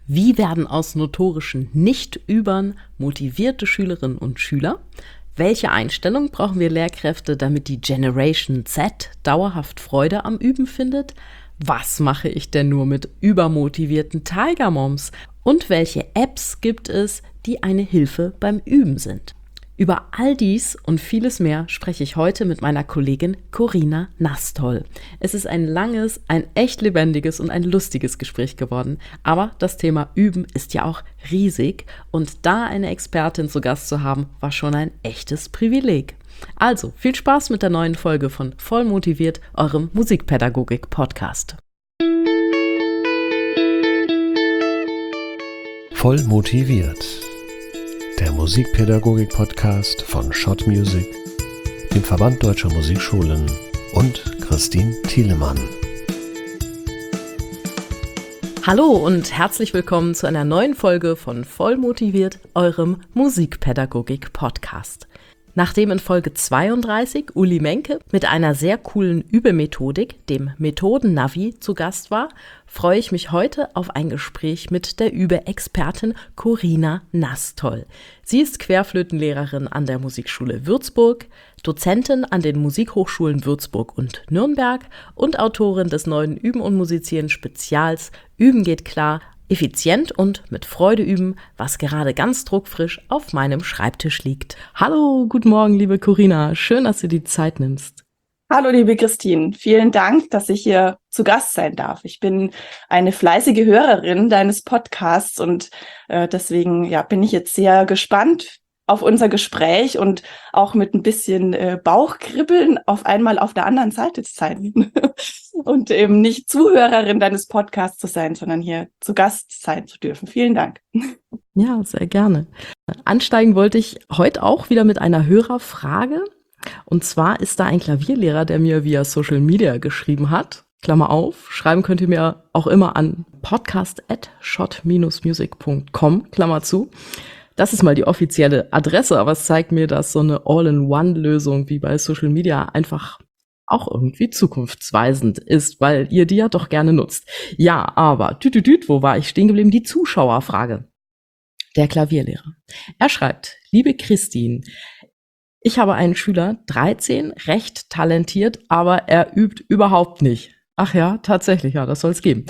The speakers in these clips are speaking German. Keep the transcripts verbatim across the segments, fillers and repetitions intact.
Wie werden aus notorischen Nicht-Übern motivierte Schülerinnen und Schüler? Welche Einstellung brauchen wir Lehrkräfte, damit die Generation Z dauerhaft Freude am Üben findet? Was mache ich denn nur mit übermotivierten Tiger Moms? Und welche Apps gibt es, die eine Hilfe beim Üben sind? Über all dies und vieles mehr spreche ich heute mit meiner Kollegin Corinna Nastol. Es ist ein langes, ein echt lebendiges und ein lustiges Gespräch geworden. Aber das Thema Üben ist ja auch riesig und da eine Expertin zu Gast zu haben, war schon ein echtes Privileg. Also, viel Spaß mit der neuen Folge von Voll motiviert, eurem Musikpädagogik-Podcast. Voll motiviert. Der Musikpädagogik-Podcast von Schott Music, dem Verband Deutscher Musikschulen und Christine Thielemann. Hallo und herzlich willkommen zu einer neuen Folge von Voll motiviert, eurem Musikpädagogik-Podcast. Nachdem in Folge zweiunddreißig Uli Menke mit einer sehr coolen Übemethodik, dem Methoden-Navi, zu Gast war, freue ich mich heute auf ein Gespräch mit der Übe-Expertin Corinna Nastol. Sie ist Querflötenlehrerin an der Musikschule Würzburg, Dozentin an den Musikhochschulen Würzburg und Nürnberg und Autorin des neuen Üben und Musizieren Spezials Üben geht klar, effizient und mit Freude üben, was gerade ganz druckfrisch auf meinem Schreibtisch liegt. Hallo, guten Morgen, liebe Corinna. Schön, dass du die Zeit nimmst. Hallo, liebe Christine. Vielen Dank, dass ich hier zu Gast sein darf. Ich bin eine fleißige Hörerin deines Podcasts und äh, deswegen ja, bin ich jetzt sehr gespannt auf unser Gespräch und auch mit ein bisschen äh, Bauchkribbeln auf einmal auf der anderen Seite zu sein und eben nicht Zuhörerin deines Podcasts zu sein, sondern hier zu Gast sein zu dürfen. Vielen Dank. Ja, sehr gerne. Ansteigen wollte ich heute auch wieder mit einer Hörerfrage. Und zwar ist da ein Klavierlehrer, der mir via Social Media geschrieben hat. Klammer auf, schreiben könnt ihr mir auch immer an podcast at schott music punkt com, Klammer zu. Das ist mal die offizielle Adresse, aber es zeigt mir, dass so eine All-in-One-Lösung wie bei Social Media einfach auch irgendwie zukunftsweisend ist, weil ihr die ja doch gerne nutzt. Ja, aber tütütüt, wo war ich stehen geblieben? Die Zuschauerfrage. Der Klavierlehrer. Er schreibt, liebe Christine, ich habe einen Schüler, dreizehn, recht talentiert, aber er übt überhaupt nicht. Ach ja, tatsächlich, ja, das soll es geben.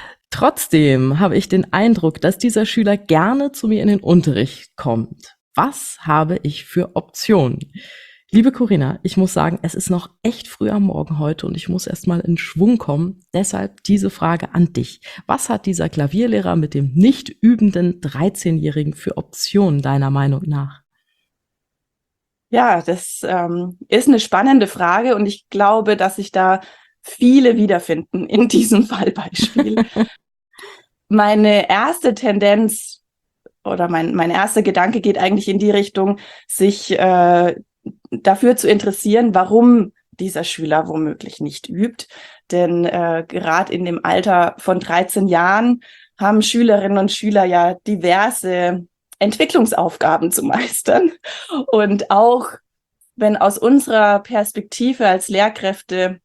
Trotzdem habe ich den Eindruck, dass dieser Schüler gerne zu mir in den Unterricht kommt. Was habe ich für Optionen? Liebe Corinna, ich muss sagen, es ist noch echt früh am Morgen heute und ich muss erst mal in Schwung kommen. Deshalb diese Frage an dich. Was hat dieser Klavierlehrer mit dem nicht übenden dreizehnjährigen für Optionen deiner Meinung nach? Ja, das ähm, ist eine spannende Frage und ich glaube, dass sich da viele wiederfinden in diesem Fallbeispiel. Meine erste Tendenz oder mein, mein erster Gedanke geht eigentlich in die Richtung, sich äh, dafür zu interessieren, warum dieser Schüler womöglich nicht übt. Denn äh, gerade in dem Alter von dreizehn Jahren haben Schülerinnen und Schüler ja diverse Entwicklungsaufgaben zu meistern. Und auch wenn aus unserer Perspektive als Lehrkräfte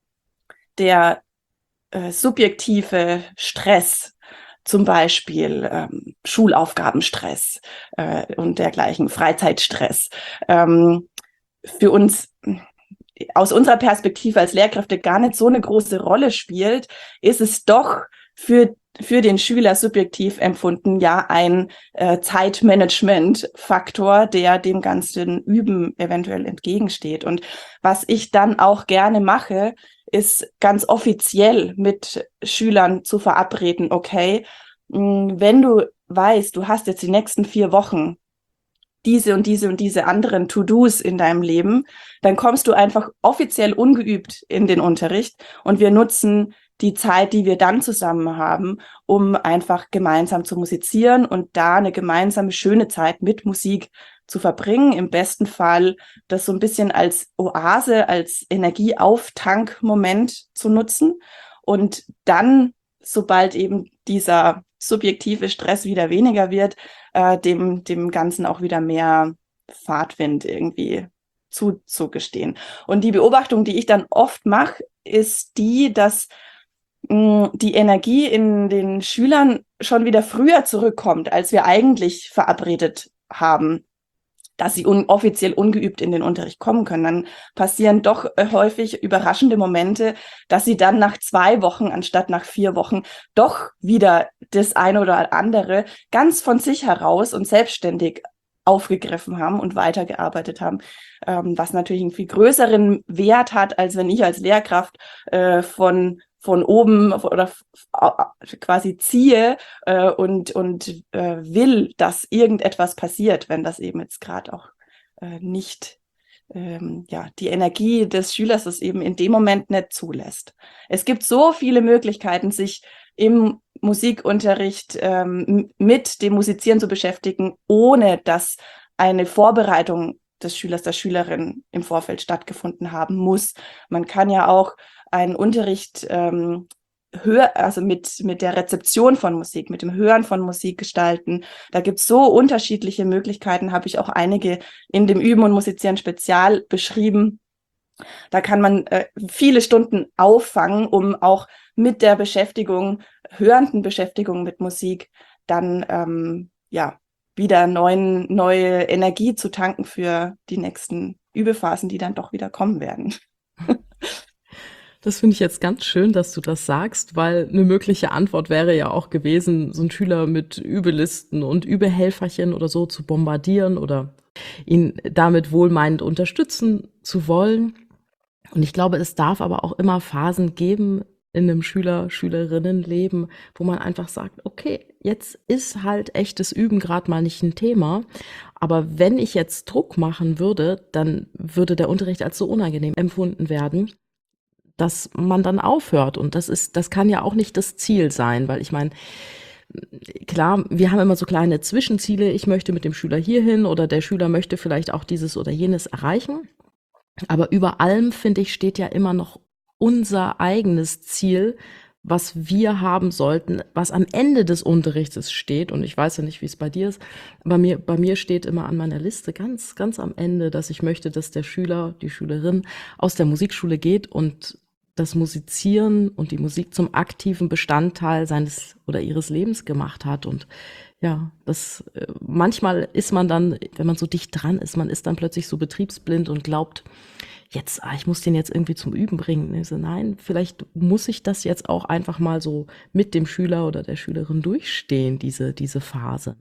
der äh, subjektive Stress, zum Beispiel ähm, Schulaufgabenstress äh, und dergleichen, Freizeitstress, ähm, für uns aus unserer Perspektive als Lehrkräfte gar nicht so eine große Rolle spielt, ist es doch für für den Schüler subjektiv empfunden ja ein äh, Zeitmanagement-Faktor, der dem ganzen Üben eventuell entgegensteht. Und was ich dann auch gerne mache, ist ganz offiziell mit Schülern zu verabreden, okay, mh, wenn du weißt, du hast jetzt die nächsten vier Wochen diese und diese und diese anderen To-Dos in deinem Leben, dann kommst du einfach offiziell ungeübt in den Unterricht und wir nutzen die Zeit, die wir dann zusammen haben, um einfach gemeinsam zu musizieren und da eine gemeinsame schöne Zeit mit Musik zu verbringen. Im besten Fall das so ein bisschen als Oase, als Energieauftankmoment zu nutzen und dann, sobald eben dieser subjektive Stress wieder weniger wird, äh, dem, dem Ganzen auch wieder mehr Fahrtwind irgendwie zuzugestehen. Und die Beobachtung, die ich dann oft mache, ist die, dass mh, die Energie in den Schülern schon wieder früher zurückkommt, als wir eigentlich verabredet haben, dass sie un- offiziell ungeübt in den Unterricht kommen können, dann passieren doch äh, häufig überraschende Momente, dass sie dann nach zwei Wochen anstatt nach vier Wochen doch wieder das eine oder andere ganz von sich heraus und selbstständig aufgegriffen haben und weitergearbeitet haben, ähm, was natürlich einen viel größeren Wert hat, als wenn ich als Lehrkraft äh, von von oben oder quasi ziehe äh, und, und äh, will, dass irgendetwas passiert, wenn das eben jetzt gerade auch äh, nicht, ähm, ja, die Energie des Schülers es eben in dem Moment nicht zulässt. Es gibt so viele Möglichkeiten, sich im Musikunterricht ähm, mit dem Musizieren zu beschäftigen, ohne dass eine Vorbereitung des Schülers, der Schülerin im Vorfeld stattgefunden haben muss. Man kann ja auch einen Unterricht ähm, hör, also mit, mit der Rezeption von Musik, mit dem Hören von Musik gestalten. Da gibt es so unterschiedliche Möglichkeiten, habe ich auch einige in dem Üben und Musizieren Spezial beschrieben. Da kann man äh, viele Stunden auffangen, um auch mit der Beschäftigung, hörenden Beschäftigung mit Musik, dann ähm, ja wieder neuen, neue Energie zu tanken für die nächsten Übephasen, die dann doch wieder kommen werden. Das finde ich jetzt ganz schön, dass du das sagst, weil eine mögliche Antwort wäre ja auch gewesen, so einen Schüler mit Übelisten und Übehelferchen oder so zu bombardieren oder ihn damit wohlmeinend unterstützen zu wollen. Und ich glaube, es darf aber auch immer Phasen geben in einem Schüler-, Schülerinnenleben, wo man einfach sagt, okay, jetzt ist halt echtes Üben gerade mal nicht ein Thema. Aber wenn ich jetzt Druck machen würde, dann würde der Unterricht als so unangenehm empfunden werden, dass man dann aufhört. Und das ist, das kann ja auch nicht das Ziel sein, weil ich meine, klar, wir haben immer so kleine Zwischenziele. Ich möchte mit dem Schüler hierhin oder der Schüler möchte vielleicht auch dieses oder jenes erreichen. Aber über allem, finde ich, steht ja immer noch unser eigenes Ziel, was wir haben sollten, was am Ende des Unterrichts steht. Und ich weiß ja nicht, wie es bei dir ist, aber mir, bei mir steht immer an meiner Liste ganz, ganz am Ende, dass ich möchte, dass der Schüler, die Schülerin aus der Musikschule geht und das Musizieren und die Musik zum aktiven Bestandteil seines oder ihres Lebens gemacht hat. Und ja, das äh, manchmal ist man dann, wenn man so dicht dran ist, man ist dann plötzlich so betriebsblind und glaubt, jetzt, ah, ich muss den jetzt irgendwie zum Üben bringen. Ich so, nein, vielleicht muss ich das jetzt auch einfach mal so mit dem Schüler oder der Schülerin durchstehen, diese, diese Phase.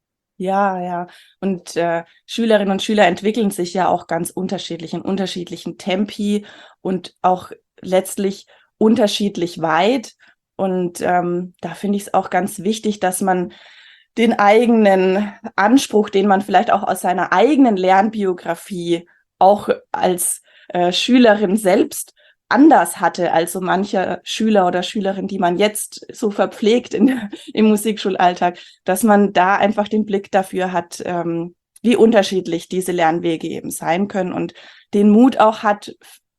Ja, ja. Und äh, Schülerinnen und Schüler entwickeln sich ja auch ganz unterschiedlich, in unterschiedlichen Tempi und auch letztlich unterschiedlich weit. Und ähm, da finde ich es auch ganz wichtig, dass man den eigenen Anspruch, den man vielleicht auch aus seiner eigenen Lernbiografie auch als äh, Schülerin selbst anders hatte als so mancher Schüler oder Schülerin, die man jetzt so verpflegt in, im Musikschulalltag, dass man da einfach den Blick dafür hat, ähm, wie unterschiedlich diese Lernwege eben sein können und den Mut auch hat,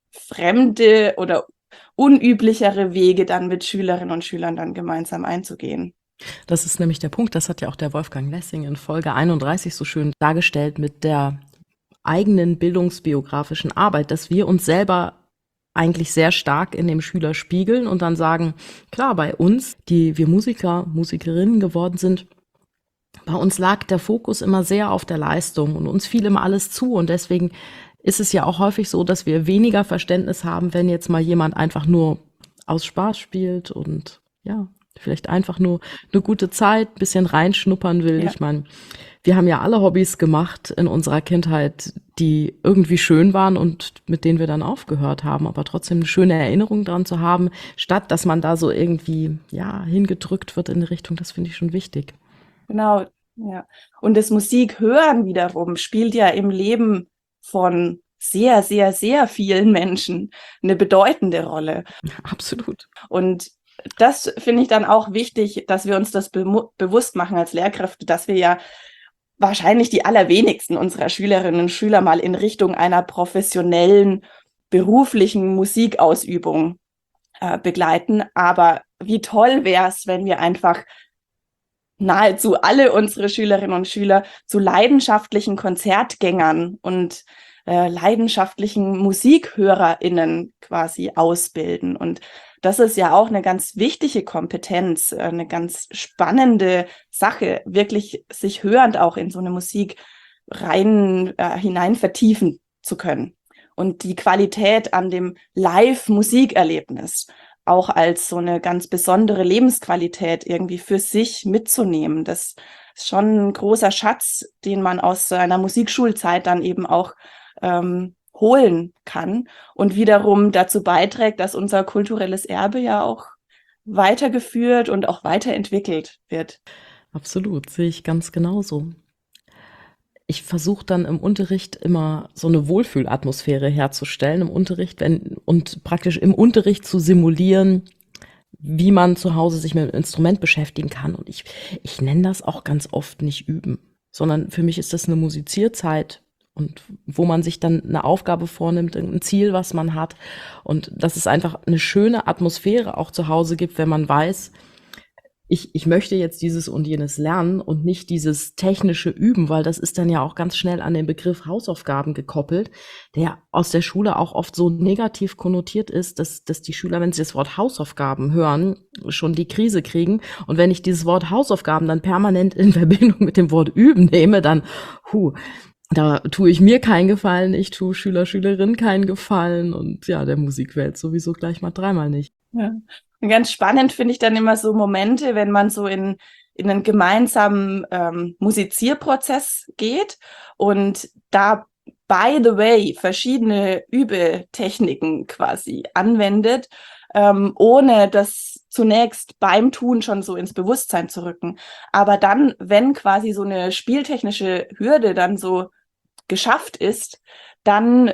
fremde oder unüblichere Wege dann mit Schülerinnen und Schülern dann gemeinsam einzugehen. Das ist nämlich der Punkt, das hat ja auch der Wolfgang Lessing in Folge einunddreißig so schön dargestellt mit der eigenen bildungsbiografischen Arbeit, dass wir uns selber eigentlich sehr stark in dem Schüler spiegeln und dann sagen, klar, bei uns, die wir Musiker, Musikerinnen geworden sind, bei uns lag der Fokus immer sehr auf der Leistung und uns fiel immer alles zu und deswegen ist es ja auch häufig so, dass wir weniger Verständnis haben, wenn jetzt mal jemand einfach nur aus Spaß spielt und ja, vielleicht einfach nur eine gute Zeit, ein bisschen reinschnuppern will. Ja. Ich meine, wir haben ja alle Hobbys gemacht in unserer Kindheit, die irgendwie schön waren und mit denen wir dann aufgehört haben, aber trotzdem eine schöne Erinnerung dran zu haben, statt dass man da so irgendwie ja hingedrückt wird in eine Richtung, das finde ich schon wichtig. Genau, ja. Und das Musikhören wiederum spielt ja im Leben von sehr, sehr, sehr vielen Menschen eine bedeutende Rolle. Absolut. Und das finde ich dann auch wichtig, dass wir uns das be- bewusst machen als Lehrkräfte, dass wir ja wahrscheinlich die allerwenigsten unserer Schülerinnen und Schüler mal in Richtung einer professionellen, beruflichen Musikausübung äh, begleiten. Aber wie toll wäre es, wenn wir einfach nahezu alle unsere Schülerinnen und Schüler zu leidenschaftlichen Konzertgängern und äh, leidenschaftlichen MusikhörerInnen quasi ausbilden. Und das ist ja auch eine ganz wichtige Kompetenz, eine ganz spannende Sache, wirklich sich hörend auch in so eine Musik rein äh, hinein vertiefen zu können. Und die Qualität an dem Live-Musikerlebnis auch als so eine ganz besondere Lebensqualität irgendwie für sich mitzunehmen. Das ist schon ein großer Schatz, den man aus einer Musikschulzeit dann eben auch ähm, holen kann und wiederum dazu beiträgt, dass unser kulturelles Erbe ja auch weitergeführt und auch weiterentwickelt wird. Absolut, sehe ich ganz genauso. Ich versuche dann im Unterricht immer so eine Wohlfühlatmosphäre herzustellen im Unterricht wenn, und praktisch im Unterricht zu simulieren, wie man zu Hause sich mit dem Instrument beschäftigen kann. Und ich, ich nenne das auch ganz oft nicht üben, sondern für mich ist das eine Musizierzeit und wo man sich dann eine Aufgabe vornimmt, ein Ziel, was man hat. Und dass es einfach eine schöne Atmosphäre auch zu Hause gibt, wenn man weiß, Ich, ich möchte jetzt dieses und jenes lernen und nicht dieses technische Üben, weil das ist dann ja auch ganz schnell an den Begriff Hausaufgaben gekoppelt, der aus der Schule auch oft so negativ konnotiert ist, dass, dass die Schüler, wenn sie das Wort Hausaufgaben hören, schon die Krise kriegen. Und wenn ich dieses Wort Hausaufgaben dann permanent in Verbindung mit dem Wort Üben nehme, dann, huh, da tue ich mir keinen Gefallen, ich tue Schüler, Schülerinnen keinen Gefallen und ja, der Musikwelt sowieso gleich mal dreimal nicht. Ja. Und ganz spannend finde ich dann immer so Momente, wenn man so in, in einen gemeinsamen ähm, Musizierprozess geht und da, by the way, verschiedene Übetechniken quasi anwendet, ähm, ohne das zunächst beim Tun schon so ins Bewusstsein zu rücken. Aber dann, wenn quasi so eine spieltechnische Hürde dann so geschafft ist, dann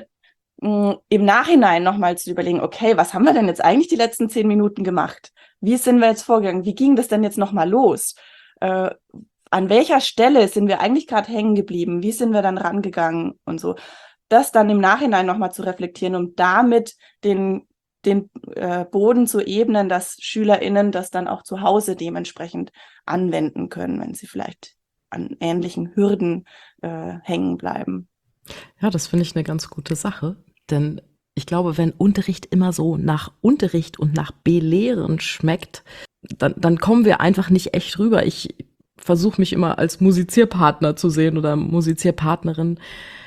im Nachhinein nochmal zu überlegen, okay, was haben wir denn jetzt eigentlich die letzten zehn Minuten gemacht? Wie sind wir jetzt vorgegangen? Wie ging das denn jetzt nochmal los? Äh, an welcher Stelle sind wir eigentlich gerade hängen geblieben? Wie sind wir dann rangegangen und so? Das dann im Nachhinein nochmal zu reflektieren, um damit den, den äh, Boden zu ebnen, dass SchülerInnen das dann auch zu Hause dementsprechend anwenden können, wenn sie vielleicht an ähnlichen Hürden äh, hängen bleiben. Ja, das finde ich eine ganz gute Sache, denn ich glaube, wenn Unterricht immer so nach Unterricht und nach Belehren schmeckt, dann, dann kommen wir einfach nicht echt rüber. Ich versuche mich immer als Musizierpartner zu sehen oder Musizierpartnerin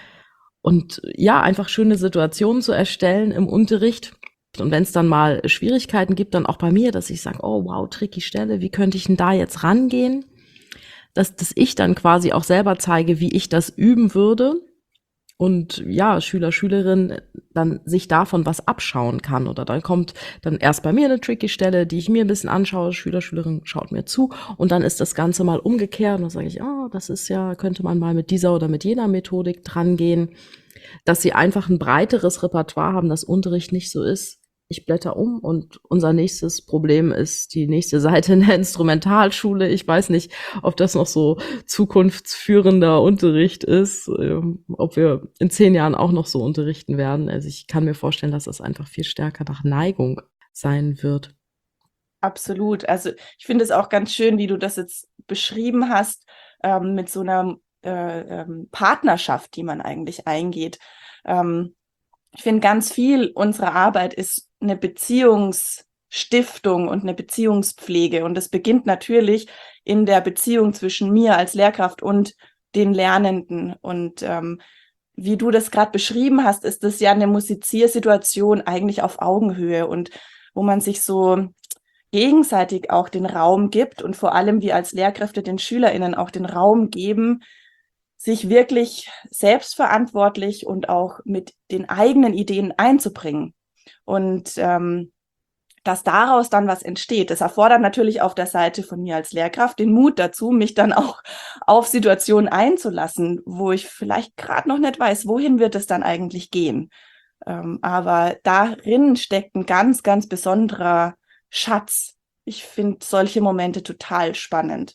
und ja, einfach schöne Situationen zu erstellen im Unterricht. Und wenn es dann mal Schwierigkeiten gibt, dann auch bei mir, dass ich sage, oh wow, tricky Stelle, wie könnte ich denn da jetzt rangehen? Dass, dass ich dann quasi auch selber zeige, wie ich das üben würde. Und ja, Schüler, Schülerin dann sich davon was abschauen kann. Oder dann kommt dann erst bei mir eine tricky Stelle, die ich mir ein bisschen anschaue, Schüler, Schülerin schaut mir zu und dann ist das Ganze mal umgekehrt und dann sage ich, ah, das ist ja, könnte man mal mit dieser oder mit jener Methodik dran gehen, dass sie einfach ein breiteres Repertoire haben, dass Unterricht nicht so ist. Ich blätter um und unser nächstes Problem ist die nächste Seite in der Instrumentalschule. Ich weiß nicht, ob das noch so zukunftsführender Unterricht ist, ähm, ob wir in zehn Jahren auch noch so unterrichten werden. Also ich kann mir vorstellen, dass das einfach viel stärker nach Neigung sein wird. Absolut. Also ich finde es auch ganz schön, wie du das jetzt beschrieben hast, ähm, mit so einer äh, ähm, Partnerschaft, die man eigentlich eingeht. Ähm, ich finde, ganz viel unserer Arbeit ist eine Beziehungsstiftung und eine Beziehungspflege. Und das beginnt natürlich in der Beziehung zwischen mir als Lehrkraft und den Lernenden. Und ähm, wie du das gerade beschrieben hast, ist das ja eine Musiziersituation eigentlich auf Augenhöhe und wo man sich so gegenseitig auch den Raum gibt und vor allem wir als Lehrkräfte den SchülerInnen auch den Raum geben, sich wirklich selbstverantwortlich und auch mit den eigenen Ideen einzubringen. Und ähm, dass daraus dann was entsteht, das erfordert natürlich auf der Seite von mir als Lehrkraft den Mut dazu, mich dann auch auf Situationen einzulassen, wo ich vielleicht gerade noch nicht weiß, wohin wird es dann eigentlich gehen. Ähm, aber darin steckt ein ganz, ganz besonderer Schatz. Ich finde solche Momente total spannend.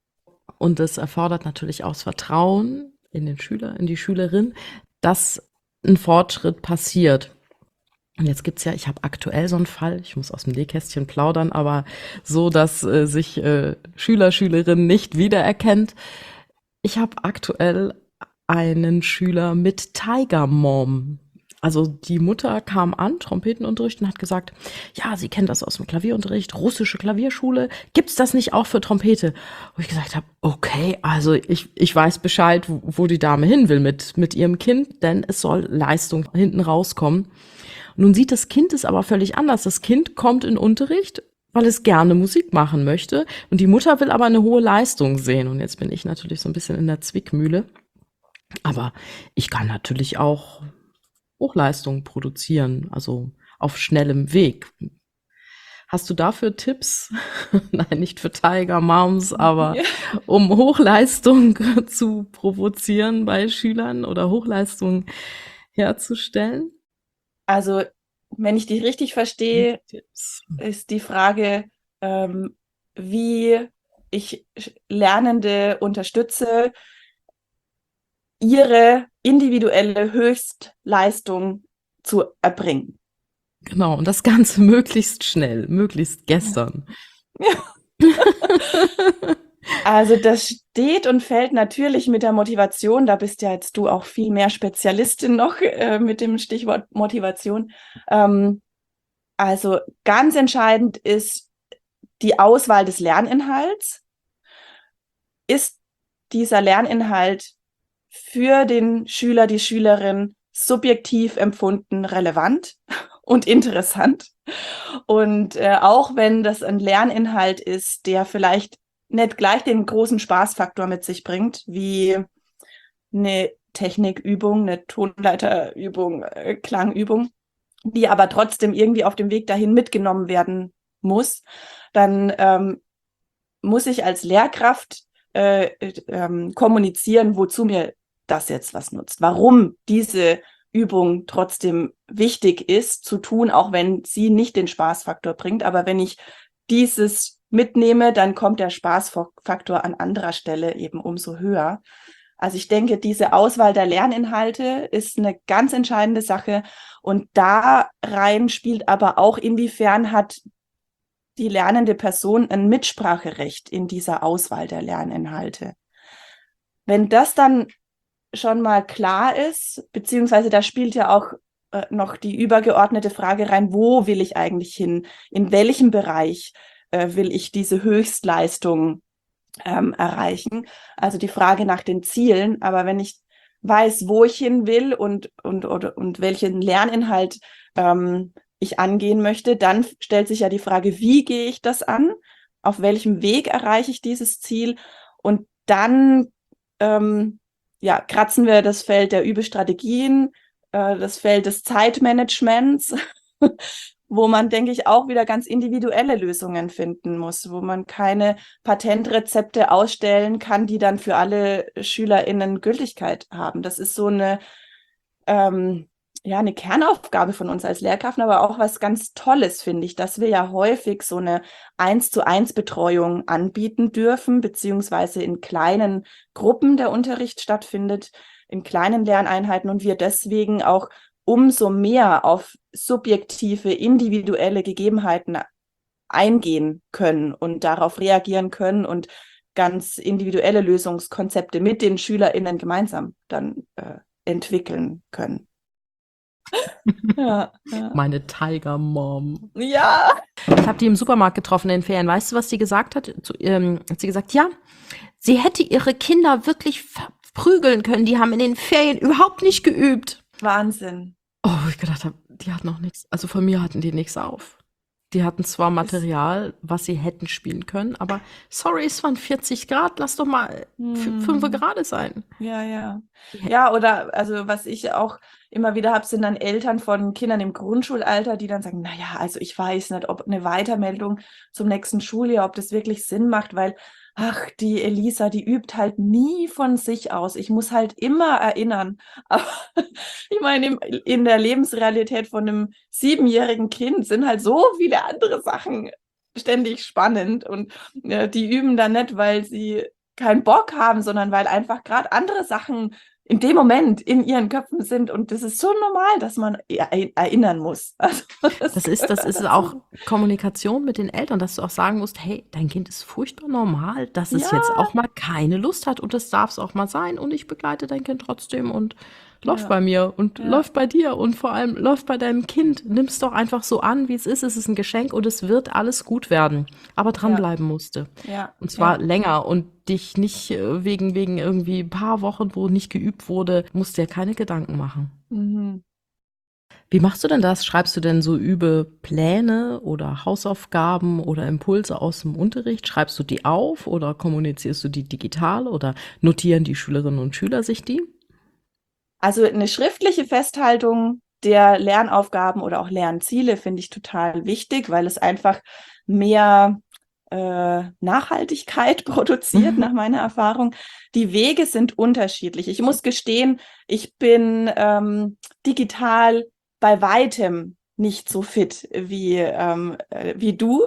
Und es erfordert natürlich auch das Vertrauen in den Schüler, in die Schülerin, dass ein Fortschritt passiert. Und jetzt gibt's ja, ich habe aktuell so einen Fall, ich muss aus dem Nähkästchen plaudern, aber so, dass äh, sich äh, Schüler, Schülerin nicht wiedererkennt. Ich habe aktuell einen Schüler mit Tiger Mom. also die Mutter kam an, Trompetenunterricht, und hat gesagt, ja, sie kennt das aus dem Klavierunterricht, russische Klavierschule, gibt's das nicht auch für Trompete? Wo ich gesagt habe, okay, also ich, ich weiß Bescheid, wo, wo die Dame hin will mit, mit ihrem Kind, denn es soll Leistung hinten rauskommen. Nun sieht das Kind es aber völlig anders. Das Kind kommt in Unterricht, weil es gerne Musik machen möchte, und die Mutter will aber eine hohe Leistung sehen. Und jetzt bin ich natürlich so ein bisschen in der Zwickmühle. Aber ich kann natürlich auch Hochleistung produzieren, also auf schnellem Weg. Hast du dafür Tipps? Nein, nicht für Tiger Moms, aber Ja. um Hochleistung zu provozieren bei Schülern oder Hochleistung herzustellen? Also, wenn ich dich richtig verstehe, Tipps. ist die Frage, ähm, wie ich Sch- Lernende unterstütze, ihre individuelle Höchstleistung zu erbringen. Genau, und das Ganze möglichst schnell, möglichst gestern. Also das steht und fällt natürlich mit der Motivation. Da bist ja jetzt du auch viel mehr Spezialistin noch äh, mit dem Stichwort Motivation. Ähm, also ganz entscheidend ist die Auswahl des Lerninhalts. Ist dieser Lerninhalt für den Schüler, die Schülerin subjektiv empfunden relevant und interessant? Und äh, auch wenn das ein Lerninhalt ist, der vielleicht nicht gleich den großen Spaßfaktor mit sich bringt, wie eine Technikübung, eine Tonleiterübung, äh, Klangübung, die aber trotzdem irgendwie auf dem Weg dahin mitgenommen werden muss, dann ähm, muss ich als Lehrkraft äh, ähm, kommunizieren, wozu mir das jetzt was nutzt, warum diese Übung trotzdem wichtig ist zu tun, auch wenn sie nicht den Spaßfaktor bringt. Aber wenn ich dieses mitnehme, dann kommt der Spaßfaktor an anderer Stelle eben umso höher. Also ich denke, diese Auswahl der Lerninhalte ist eine ganz entscheidende Sache. Und da rein spielt aber auch, inwiefern hat die lernende Person ein Mitspracherecht in dieser Auswahl der Lerninhalte. Wenn das dann schon mal klar ist, beziehungsweise da spielt ja auch äh, noch die übergeordnete Frage rein, wo will ich eigentlich hin? In welchem Bereich äh, will ich diese Höchstleistung ähm, erreichen? Also die Frage nach den Zielen. Aber wenn ich weiß, wo ich hin will und, und, und, und welchen Lerninhalt ähm, ich angehen möchte, dann stellt sich ja die Frage, wie gehe ich das an? Auf welchem Weg erreiche ich dieses Ziel? Und dann ähm, ja, kratzen wir das Feld der Übestrategien, äh, das Feld des Zeitmanagements, wo man, denke ich, auch wieder ganz individuelle Lösungen finden muss, wo man keine Patentrezepte ausstellen kann, die dann für alle SchülerInnen Gültigkeit haben. Das ist so eine, ähm, ja, eine Kernaufgabe von uns als Lehrkräften, aber auch was ganz Tolles, finde ich, dass wir ja häufig so eine eins zu eins Betreuung anbieten dürfen, beziehungsweise in kleinen Gruppen der Unterricht stattfindet, in kleinen Lerneinheiten, und wir deswegen auch umso mehr auf subjektive, individuelle Gegebenheiten eingehen können und darauf reagieren können und ganz individuelle Lösungskonzepte mit den SchülerInnen gemeinsam dann äh, entwickeln können. Ja, ja. Meine Tiger Mom. Ja. Ich habe die im Supermarkt getroffen in den Ferien. Weißt du, was sie gesagt hat? Zu, ähm, hat sie gesagt, ja, sie hätte ihre Kinder wirklich verprügeln können. Die haben in den Ferien überhaupt nicht geübt. Wahnsinn. Oh, wo ich gedacht habe, die hatten noch nichts. Also von mir hatten die nichts auf. Die hatten zwar Material, was sie hätten spielen können, aber sorry, es waren vierzig Grad, lass doch mal Hm. fünf Grad sein. Ja, ja. Ja, oder also was ich auch immer wieder habe, sind dann Eltern von Kindern im Grundschulalter, die dann sagen, naja, also ich weiß nicht, ob eine Weitermeldung zum nächsten Schuljahr, ob das wirklich Sinn macht, weil, ach, die Elisa, die übt halt nie von sich aus. Ich muss halt immer erinnern. Aber ich meine, im- in der Lebensrealität von einem siebenjährigen Kind sind halt so viele andere Sachen ständig spannend, und äh, die üben dann nicht, weil sie keinen Bock haben, sondern weil einfach gerade andere Sachen in dem Moment in ihren Köpfen sind, und das ist so normal, dass man er erinnern muss. Also, Das ist, das ist gehört auch dazu. Kommunikation mit den Eltern, dass du auch sagen musst, hey, dein Kind ist furchtbar normal, dass es Ja. jetzt auch mal keine Lust hat, und das darf es auch mal sein, und ich begleite dein Kind trotzdem, und läuft Ja. bei mir und Ja. läuft bei dir und vor allem läuft bei deinem Kind. Nimm's doch einfach so an, wie es ist. Es ist ein Geschenk und es wird alles gut werden. Aber dranbleiben musste. Ja. Und zwar Ja. länger und dich nicht äh, wegen, wegen irgendwie ein paar Wochen, wo nicht geübt wurde, musst dir keine Gedanken machen. Mhm. Wie machst du denn das? Schreibst du denn so Übepläne oder Hausaufgaben oder Impulse aus dem Unterricht? Schreibst du die auf oder kommunizierst du die digital oder notieren die Schülerinnen und Schüler sich die? Also eine schriftliche Festhaltung der Lernaufgaben oder auch Lernziele finde ich total wichtig, weil es einfach mehr äh, Nachhaltigkeit produziert, Mhm. nach meiner Erfahrung. Die Wege sind unterschiedlich. Ich muss gestehen, ich bin ähm, digital bei weitem nicht so fit wie, ähm, äh, wie du.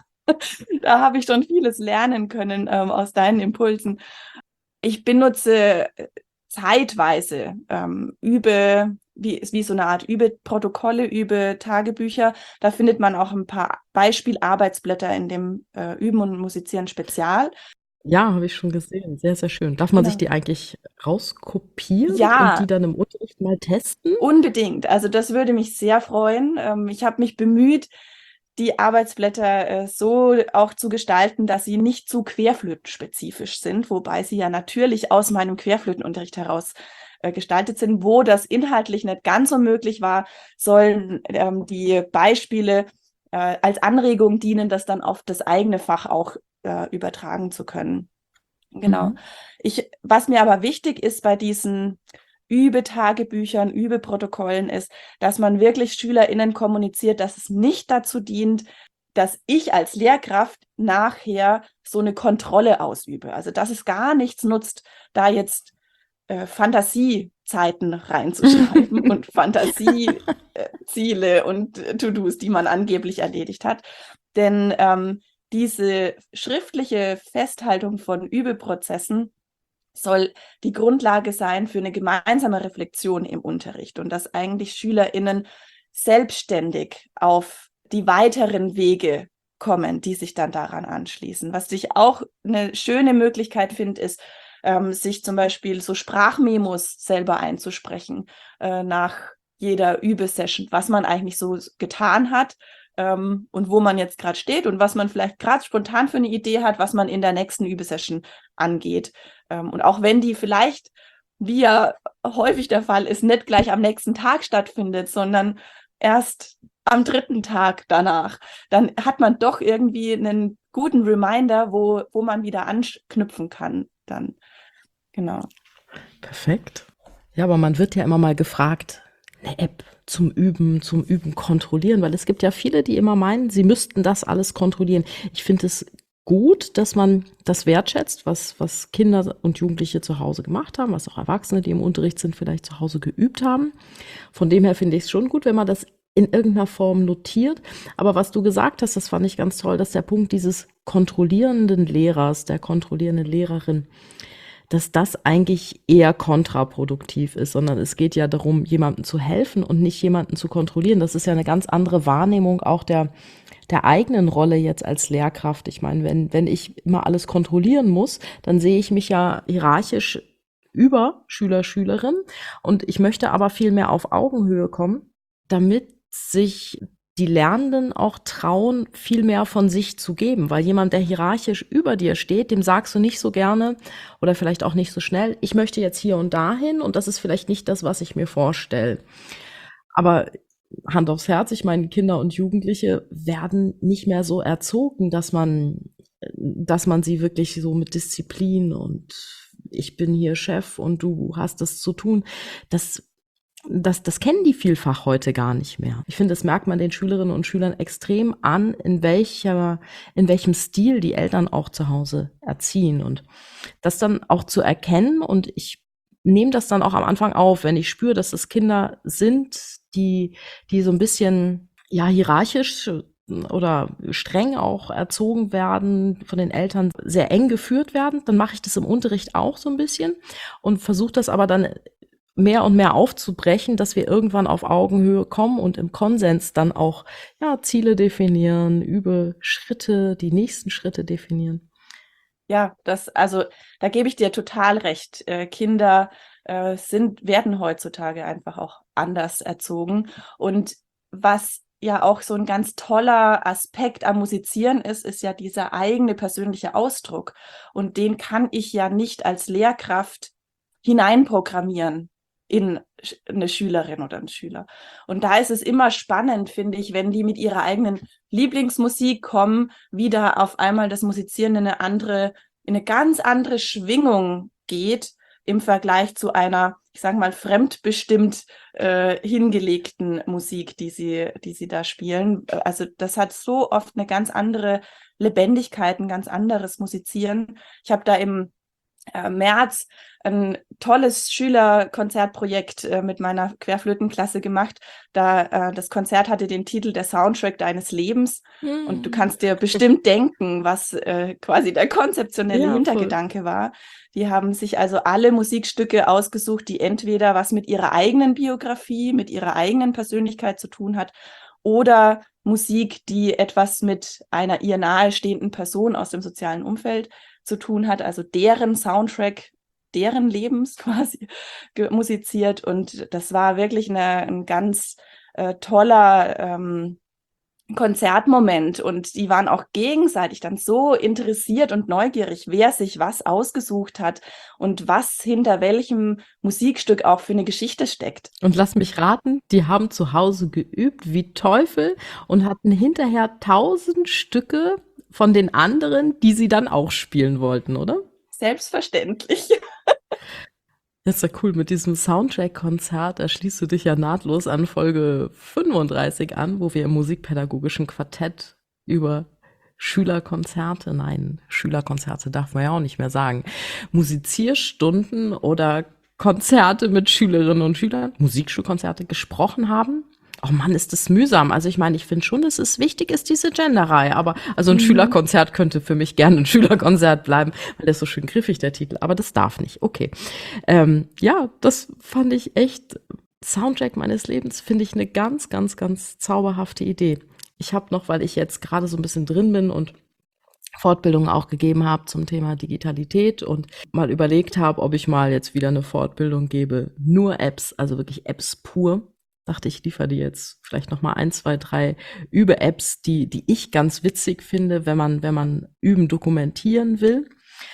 Da habe ich schon vieles lernen können ähm, aus deinen Impulsen. Ich benutze äh, zeitweise ähm, Übe, wie, wie so eine Art Übeprotokolle, Übetagebücher. Da findet man auch ein paar Beispielarbeitsblätter in dem äh, Üben und Musizieren Spezial. Ja, habe ich schon gesehen. Sehr, sehr schön. Darf man sich Genau. die eigentlich rauskopieren und die Ja, dann im Unterricht mal testen? unbedingt. Also das würde mich sehr freuen. Ähm, ich habe mich bemüht, die Arbeitsblätter äh, so auch zu gestalten, dass sie nicht zu querflötenspezifisch sind, wobei sie ja natürlich aus meinem Querflötenunterricht heraus äh, gestaltet sind. Wo das inhaltlich nicht ganz so möglich war, sollen ähm, die Beispiele äh, als Anregung dienen, das dann auf das eigene Fach auch äh, übertragen zu können. Genau. Mhm. Ich, was mir aber wichtig ist bei diesen Übetagebüchern, Übeprotokollen ist, dass man wirklich SchülerInnen kommuniziert, dass es nicht dazu dient, dass ich als Lehrkraft nachher so eine Kontrolle ausübe. Also dass es gar nichts nutzt, da jetzt äh, Fantasiezeiten reinzuschreiben und Fantasieziele und äh, To-Dos, die man angeblich erledigt hat. Denn ähm, diese schriftliche Festhaltung von Übeprozessen soll die Grundlage sein für eine gemeinsame Reflexion im Unterricht und dass eigentlich SchülerInnen selbstständig auf die weiteren Wege kommen, die sich dann daran anschließen. Was ich auch eine schöne Möglichkeit finde, ist, ähm, sich zum Beispiel so Sprachmemos selber einzusprechen äh, nach jeder Übesession, was man eigentlich so getan hat ähm, und wo man jetzt gerade steht und was man vielleicht gerade spontan für eine Idee hat, was man in der nächsten Übesession angeht. Ähm, und auch wenn die vielleicht, wie ja häufig der Fall ist, nicht gleich am nächsten Tag stattfindet, sondern erst am dritten Tag danach, dann hat man doch irgendwie einen guten Reminder, wo, wo man wieder anknüpfen kann. Dann, genau. Perfekt. Ja, aber man wird ja immer mal gefragt, eine App zum Üben, zum Üben kontrollieren, weil es gibt ja viele, die immer meinen, sie müssten das alles kontrollieren. Ich finde es gut, dass man das wertschätzt, was, was Kinder und Jugendliche zu Hause gemacht haben, was auch Erwachsene, die im Unterricht sind, vielleicht zu Hause geübt haben. Von dem her finde ich es schon gut, wenn man das in irgendeiner Form notiert. Aber was du gesagt hast, das fand ich ganz toll, dass der Punkt dieses kontrollierenden Lehrers, der kontrollierenden Lehrerin, dass das eigentlich eher kontraproduktiv ist, sondern es geht ja darum, jemandem zu helfen und nicht jemanden zu kontrollieren. Das ist ja eine ganz andere Wahrnehmung auch der, der eigenen Rolle jetzt als Lehrkraft. Ich meine, wenn, wenn ich immer alles kontrollieren muss, dann sehe ich mich ja hierarchisch über Schüler, Schülerin und ich möchte aber viel mehr auf Augenhöhe kommen, damit sich die Lernenden auch trauen, viel mehr von sich zu geben, weil jemand, der hierarchisch über dir steht, dem sagst du nicht so gerne oder vielleicht auch nicht so schnell, ich möchte jetzt hier und dahin und das ist vielleicht nicht das, was ich mir vorstelle. Aber Hand aufs Herz, ich meine, Kinder und Jugendliche werden nicht mehr so erzogen, dass man, dass man sie wirklich so mit Disziplin und ich bin hier Chef und du hast das zu tun, das Das, das kennen die vielfach heute gar nicht mehr. Ich finde, das merkt man den Schülerinnen und Schülern extrem an, in welcher, in welchem Stil die Eltern auch zu Hause erziehen und das dann auch zu erkennen. Und ich nehme das dann auch am Anfang auf, wenn ich spüre, dass es Kinder sind, die, die so ein bisschen, ja, hierarchisch oder streng auch erzogen werden, von den Eltern sehr eng geführt werden, dann mache ich das im Unterricht auch so ein bisschen und versuche das aber dann mehr und mehr aufzubrechen, dass wir irgendwann auf Augenhöhe kommen und im Konsens dann auch ja, Ziele definieren, über Schritte, die nächsten Schritte definieren. Ja, das, also da gebe ich dir total recht. Äh, Kinder äh, sind, werden heutzutage einfach auch anders erzogen. Und was ja auch so ein ganz toller Aspekt am Musizieren ist, ist ja dieser eigene persönliche Ausdruck. Und den kann ich ja nicht als Lehrkraft hineinprogrammieren in eine Schülerin oder einen Schüler. Und da ist es immer spannend, finde ich, wenn die mit ihrer eigenen Lieblingsmusik kommen, wie da auf einmal das Musizieren in eine andere, in eine ganz andere Schwingung geht im Vergleich zu einer, ich sage mal, fremdbestimmt äh, hingelegten Musik, die sie, die sie da spielen. Also das hat so oft eine ganz andere Lebendigkeit, ein ganz anderes Musizieren. Ich habe da im äh, März ein tolles Schülerkonzertprojekt äh, mit meiner Querflötenklasse gemacht. Da äh, das Konzert hatte den Titel Der Soundtrack deines Lebens. Mhm. Und du kannst dir bestimmt denken, was äh, quasi der konzeptionelle ja, Hintergedanke voll. war. Die haben sich also alle Musikstücke ausgesucht, die entweder was mit ihrer eigenen Biografie, mit ihrer eigenen Persönlichkeit zu tun hat oder Musik, die etwas mit einer ihr nahestehenden Person aus dem sozialen Umfeld zu tun hat, also deren Soundtrack, deren Lebens quasi musiziert. Und das war wirklich eine, ein ganz äh, toller ähm, Konzertmoment. Und die waren auch gegenseitig dann so interessiert und neugierig, wer sich was ausgesucht hat und was hinter welchem Musikstück auch für eine Geschichte steckt. Und lass mich raten, die haben zu Hause geübt wie Teufel und hatten hinterher tausend Stücke von den anderen, die sie dann auch spielen wollten, oder? Selbstverständlich. Das ist ja cool, mit diesem Soundtrack-Konzert, da schließt du dich ja nahtlos an Folge fünfunddreißig an, wo wir im musikpädagogischen Quartett über Schülerkonzerte, nein, Schülerkonzerte darf man ja auch nicht mehr sagen, Musizierstunden oder Konzerte mit Schülerinnen und Schülern, Musikschulkonzerte gesprochen haben. Oh Mann, ist das mühsam. Also ich meine, ich finde schon, dass es wichtig ist, diese Genderei. Aber also ein mhm. Schülerkonzert könnte für mich gerne ein Schülerkonzert bleiben, weil der ist so schön griffig, der Titel. Aber das darf nicht. Okay. Ähm, ja, das fand ich echt, Soundtrack meines Lebens, finde ich eine ganz, ganz, ganz zauberhafte Idee. Ich habe noch, weil ich jetzt gerade so ein bisschen drin bin und Fortbildungen auch gegeben habe zum Thema Digitalität und mal überlegt habe, ob ich mal jetzt wieder eine Fortbildung gebe, nur Apps, also wirklich Apps pur. Dachte ich, liefere dir jetzt vielleicht noch mal ein, zwei, drei Übe-Apps, die, die ich ganz witzig finde, wenn man, wenn man Üben dokumentieren will.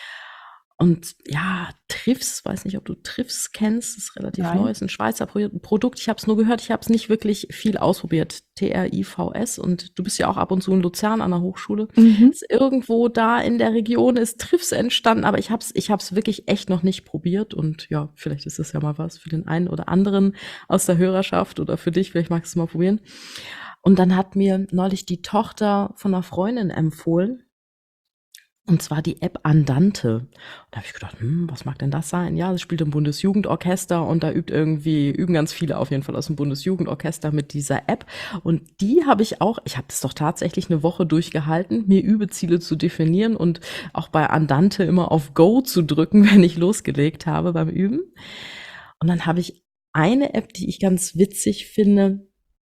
Und ja, Triffs, weiß nicht, ob du Triffs kennst, das ist relativ Nein. neu, ist ein Schweizer Pro- Produkt. Ich habe es nur gehört, ich habe es nicht wirklich viel ausprobiert. T R I V S, und du bist ja auch ab und zu in Luzern an der Hochschule. Mhm. Ist irgendwo da in der Region ist Triffs entstanden, aber ich habe es ich hab's wirklich echt noch nicht probiert. Und ja, vielleicht ist das ja mal was für den einen oder anderen aus der Hörerschaft oder für dich, vielleicht magst du es mal probieren. Und dann hat mir neulich die Tochter von einer Freundin empfohlen, und zwar die App Andante. Und da habe ich gedacht, hm, was mag denn das sein? Ja, sie spielt im Bundesjugendorchester und da übt irgendwie, üben ganz viele auf jeden Fall aus dem Bundesjugendorchester mit dieser App. Und die habe ich auch, ich habe das doch tatsächlich eine Woche durchgehalten, mir Übeziele zu definieren und auch bei Andante immer auf Go zu drücken, wenn ich losgelegt habe beim Üben. Und dann habe ich eine App, die ich ganz witzig finde,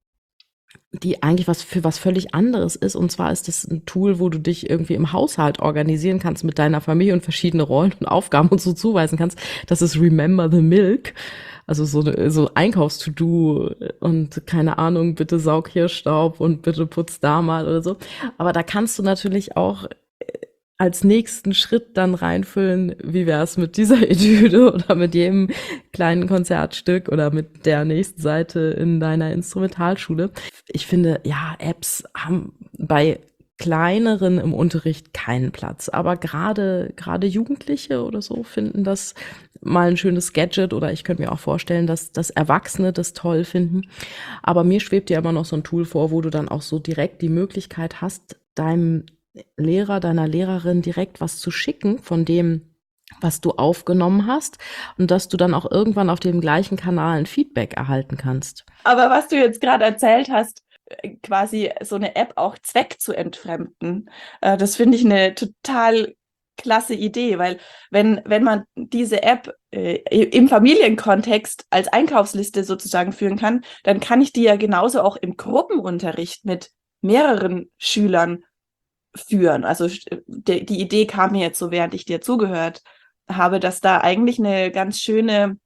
die eigentlich was für was völlig anderes ist. Und zwar ist das ein Tool, wo du dich irgendwie im Haushalt organisieren kannst mit deiner Familie und verschiedene Rollen und Aufgaben und so zuweisen kannst. Das ist Remember the Milk. Also so, so Einkaufs-To-Do und keine Ahnung, bitte saug hier Staub und bitte putz da mal oder so. Aber da kannst du natürlich auch als nächsten Schritt dann reinfüllen, wie wär's mit dieser Etüde oder mit jedem kleinen Konzertstück oder mit der nächsten Seite in deiner Instrumentalschule. Ich finde, ja, Apps haben bei kleineren im Unterricht keinen Platz, aber gerade gerade Jugendliche oder so finden das mal ein schönes Gadget, oder ich könnte mir auch vorstellen, dass, dass Erwachsene das toll finden. Aber mir schwebt ja immer noch so ein Tool vor, wo du dann auch so direkt die Möglichkeit hast, deinem Lehrer, deiner Lehrerin direkt was zu schicken von dem, was du aufgenommen hast, und dass du dann auch irgendwann auf dem gleichen Kanal ein Feedback erhalten kannst. Aber was du jetzt gerade erzählt hast, quasi so eine App auch Zweck zu entfremden, das finde ich eine total klasse Idee, weil wenn, wenn man diese App äh, im Familienkontext als Einkaufsliste sozusagen führen kann, dann kann ich die ja genauso auch im Gruppenunterricht mit mehreren Schülern führen. Also die, die Idee kam mir jetzt so, während ich dir zugehört habe, dass da eigentlich eine ganz schöne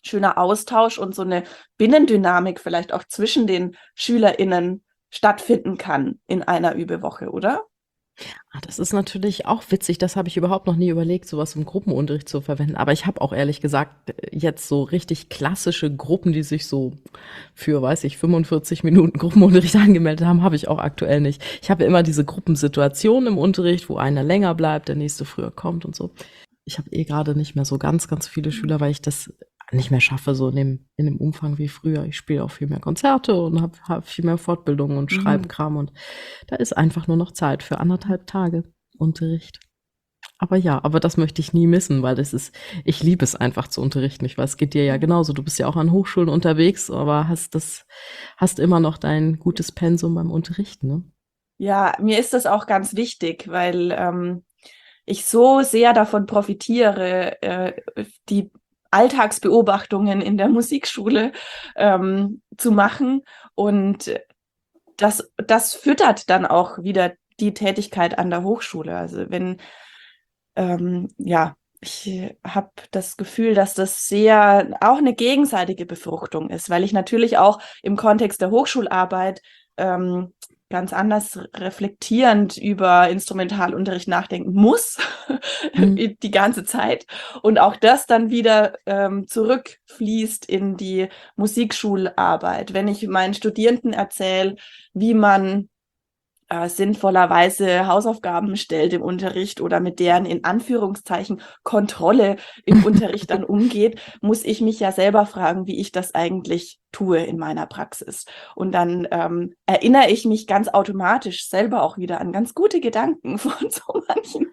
schöner Austausch und so eine Binnendynamik vielleicht auch zwischen den SchülerInnen stattfinden kann in einer Übewoche, oder? Ah, das ist natürlich auch witzig. Das habe ich überhaupt noch nie überlegt, sowas im Gruppenunterricht zu verwenden. Aber ich habe auch ehrlich gesagt jetzt so richtig klassische Gruppen, die sich so für, weiß ich, fünfundvierzig Minuten Gruppenunterricht angemeldet haben, habe ich auch aktuell nicht. Ich habe immer diese Gruppensituation im Unterricht, wo einer länger bleibt, der nächste früher kommt und so. Ich habe eh gerade nicht mehr so ganz, ganz viele Schüler, weil ich das nicht mehr schaffe, so in dem, in dem Umfang wie früher. Ich spiele auch viel mehr Konzerte und habe hab viel mehr Fortbildungen und Mhm. Schreibkram und da ist einfach nur noch Zeit für anderthalb Tage Unterricht. Aber ja, aber das möchte ich nie missen, weil das ist, ich liebe es einfach zu unterrichten. Ich weiß, es geht dir ja genauso. Du bist ja auch an Hochschulen unterwegs, aber hast das, hast immer noch dein gutes Pensum beim Unterrichten, ne? Ja, mir ist das auch ganz wichtig, weil ähm, ich so sehr davon profitiere, äh, die Alltagsbeobachtungen in der Musikschule ähm, zu machen. Und das, das füttert dann auch wieder die Tätigkeit an der Hochschule. Also wenn, ähm, ja, ich habe das Gefühl, dass das sehr auch eine gegenseitige Befruchtung ist, weil ich natürlich auch im Kontext der Hochschularbeit ähm, ganz anders reflektierend über Instrumentalunterricht nachdenken muss, Mhm. die ganze Zeit. Und auch das dann wieder ähm, zurückfließt in die Musikschularbeit. Wenn ich meinen Studierenden erzähle, wie man äh, sinnvollerweise Hausaufgaben stellt im Unterricht oder mit deren in Anführungszeichen Kontrolle im Unterricht dann umgeht, muss ich mich ja selber fragen, wie ich das eigentlich tue in meiner Praxis. Und dann ähm, erinnere ich mich ganz automatisch selber auch wieder an ganz gute Gedanken von so manchen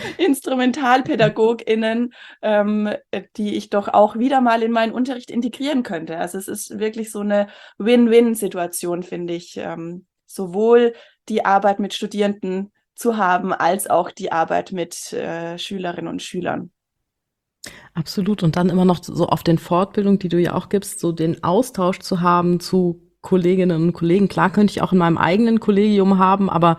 InstrumentalpädagogInnen, ähm, die ich doch auch wieder mal in meinen Unterricht integrieren könnte. Also es ist wirklich so eine Win-Win-Situation, finde ich, ähm, sowohl die Arbeit mit Studierenden zu haben, als auch die Arbeit mit äh, Schülerinnen und Schülern. Absolut. Und dann immer noch so auf den Fortbildungen, die du ja auch gibst, so den Austausch zu haben zu Kolleginnen und Kollegen. Klar könnte ich auch in meinem eigenen Kollegium haben, aber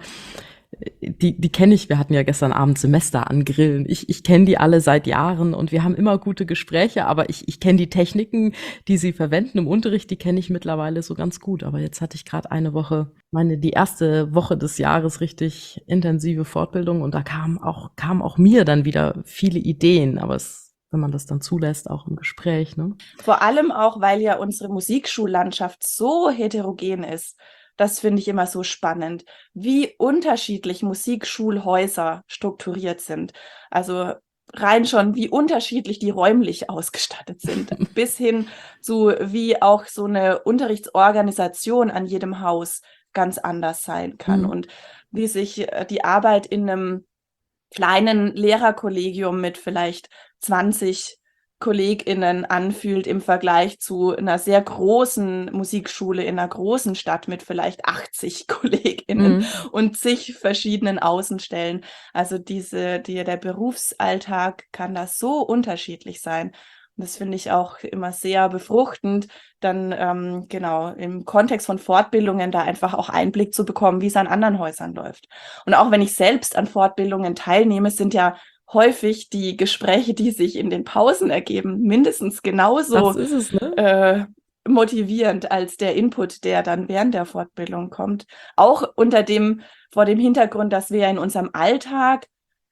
die, die kenne ich. Wir hatten ja gestern Abend Semester an Grillen. Ich, ich kenne die alle seit Jahren und wir haben immer gute Gespräche, aber ich, ich kenne die Techniken, die sie verwenden im Unterricht, die kenne ich mittlerweile so ganz gut. Aber jetzt hatte ich gerade eine Woche, meine, die erste Woche des Jahres richtig intensive Fortbildung und da kamen auch, kamen auch mir dann wieder viele Ideen, aber es, wenn man das dann zulässt, auch im Gespräch, ne? Vor allem auch, weil ja unsere Musikschullandschaft so heterogen ist. Das finde ich immer so spannend, wie unterschiedlich Musikschulhäuser strukturiert sind. Also rein schon, wie unterschiedlich die räumlich ausgestattet sind, bis hin zu wie auch so eine Unterrichtsorganisation an jedem Haus ganz anders sein kann Mhm. und wie sich äh, die Arbeit in einem kleinen Lehrerkollegium mit vielleicht zwanzig KollegInnen anfühlt im Vergleich zu einer sehr großen Musikschule in einer großen Stadt mit vielleicht achtzig KollegInnen Mhm. und zig verschiedenen Außenstellen. Also diese, die, der Berufsalltag kann da so unterschiedlich sein. Und das finde ich auch immer sehr befruchtend, dann ähm, genau im Kontext von Fortbildungen da einfach auch Einblick zu bekommen, wie es an anderen Häusern läuft. Und auch wenn ich selbst an Fortbildungen teilnehme, sind ja häufig die Gespräche, die sich in den Pausen ergeben, mindestens genauso Das ist es, ne? äh, motivierend als der Input, der dann während der Fortbildung kommt. Auch unter dem, vor dem Hintergrund, dass wir in unserem Alltag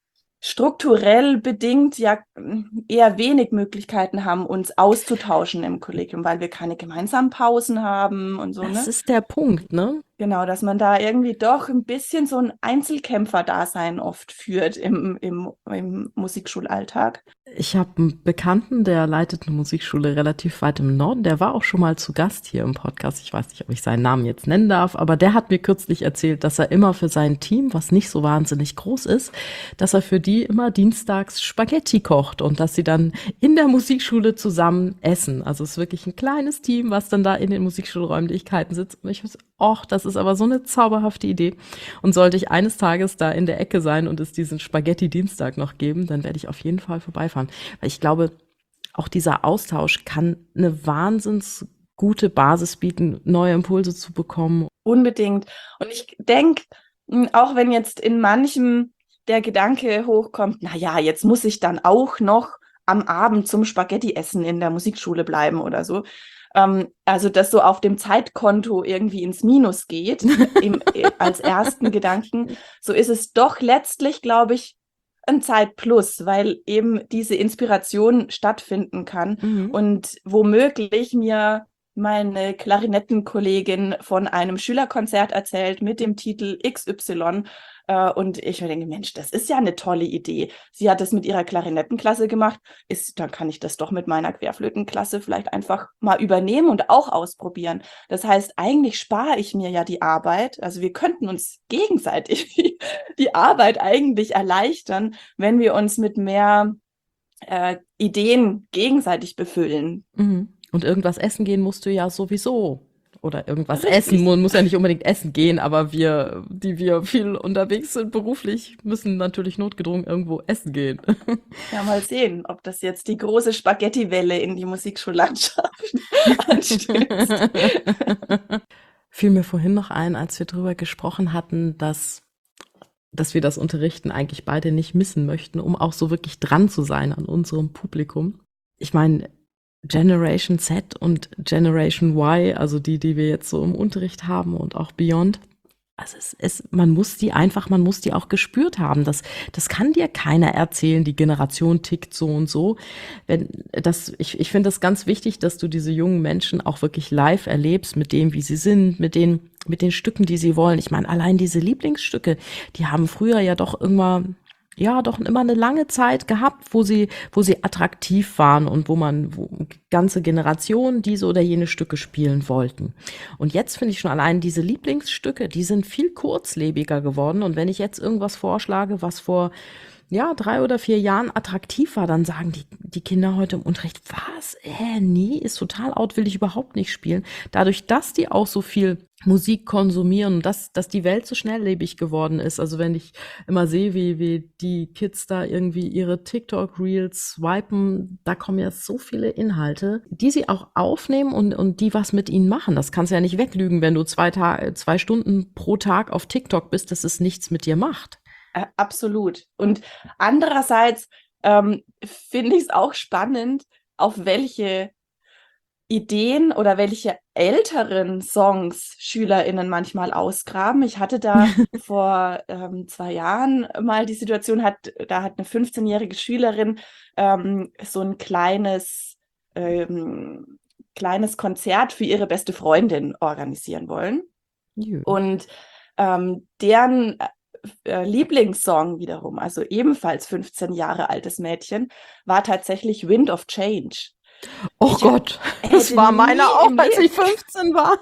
strukturell bedingt ja eher wenig Möglichkeiten haben, uns auszutauschen im Kollegium, weil wir keine gemeinsamen Pausen haben und so, Das ne? ist der Punkt, ne? Genau, dass man da irgendwie doch ein bisschen so ein Einzelkämpfer-Dasein oft führt im, im, im Musikschulalltag. Ich habe einen Bekannten, der leitet eine Musikschule relativ weit im Norden. Der war auch schon mal zu Gast hier im Podcast. Ich weiß nicht, ob ich seinen Namen jetzt nennen darf, aber der hat mir kürzlich erzählt, dass er immer für sein Team, was nicht so wahnsinnig groß ist, dass er für die immer dienstags Spaghetti kocht und dass sie dann in der Musikschule zusammen essen. Also es ist wirklich ein kleines Team, was dann da in den Musikschulräumlichkeiten sitzt. Und ich muss, ach, das ist aber so eine zauberhafte Idee. Und sollte ich eines Tages da in der Ecke sein und es diesen Spaghetti-Dienstag noch geben, dann werde ich auf jeden Fall vorbeifahren. Weil ich glaube, auch dieser Austausch kann eine wahnsinns gute Basis bieten, neue Impulse zu bekommen. Unbedingt. Und ich denke, auch wenn jetzt in manchem der Gedanke hochkommt, na ja, jetzt muss ich dann auch noch am Abend zum Spaghetti-Essen in der Musikschule bleiben oder so. Ähm, also, dass so auf dem Zeitkonto irgendwie ins Minus geht, im, als ersten Gedanken. So ist es doch letztlich, glaube ich, ein Zeitplus, weil eben diese Inspiration stattfinden kann Mhm. und womöglich mir meine Klarinettenkollegin von einem Schülerkonzert erzählt mit dem Titel X Y. Äh, und ich denke, Mensch, das ist ja eine tolle Idee. Sie hat das mit ihrer Klarinettenklasse gemacht. Ist, dann kann ich das doch mit meiner Querflötenklasse vielleicht einfach mal übernehmen und auch ausprobieren. Das heißt, eigentlich spare ich mir ja die Arbeit. Also wir könnten uns gegenseitig die, die Arbeit eigentlich erleichtern, wenn wir uns mit mehr äh, Ideen gegenseitig befüllen. Mhm. Und irgendwas essen gehen musst du ja sowieso. Oder irgendwas Richtig. essen. Man muss ja nicht unbedingt essen gehen, aber wir, die wir viel unterwegs sind beruflich, müssen natürlich notgedrungen irgendwo essen gehen. Ja, mal sehen, ob das jetzt die große Spaghetti-Welle in die Musikschullandschaft anstößt. Fiel mir vorhin noch ein, als wir drüber gesprochen hatten, dass, dass wir das Unterrichten eigentlich beide nicht missen möchten, um auch so wirklich dran zu sein an unserem Publikum. Ich meine, Generation Z und Generation Y, also die, die wir jetzt so im Unterricht haben und auch Beyond, also es ist, man muss die einfach, man muss die auch gespürt haben. Das, das kann dir keiner erzählen, die Generation tickt so und so. Wenn das, ich, ich finde das ganz wichtig, dass du diese jungen Menschen auch wirklich live erlebst mit dem, wie sie sind, mit den, mit den Stücken, die sie wollen. Ich meine, allein diese Lieblingsstücke, die haben früher ja doch irgendwann ja, doch immer eine lange Zeit gehabt, wo sie, wo sie attraktiv waren und wo man, wo ganze Generationen diese oder jene Stücke spielen wollten. Und jetzt finde ich schon allein diese Lieblingsstücke, die sind viel kurzlebiger geworden. Und wenn ich jetzt irgendwas vorschlage, was vor, ja, drei oder vier Jahren attraktiv war, dann sagen die, die Kinder heute im Unterricht, was? Äh, nee, ist total out, will ich überhaupt nicht spielen. Dadurch, dass die auch so viel Musik konsumieren und dass, dass die Welt so schnelllebig geworden ist. Also wenn ich immer sehe, wie, wie die Kids da irgendwie ihre TikTok-Reels swipen, da kommen jetzt so viele Inhalte, die sie auch aufnehmen und, und die was mit ihnen machen. Das kannst du ja nicht weglügen, wenn du zwei Tage, zwei Stunden pro Tag auf TikTok bist, dass es nichts mit dir macht. Äh, absolut. Und andererseits ähm, finde ich es auch spannend, auf welche Ideen oder welche älteren Songs SchülerInnen manchmal ausgraben. Ich hatte da vor ähm, zwei Jahren mal die Situation, hat, da hat eine fünfzehnjährige Schülerin ähm, so ein kleines, ähm, kleines Konzert für ihre beste Freundin organisieren wollen. Jö. Und ähm, deren äh, Lieblingssong wiederum, also ebenfalls fünfzehn Jahre altes Mädchen, war tatsächlich Wind of Change. Oh Ich Gott, das hätte war nie meiner auch, im als Leben- ich fünfzehn war.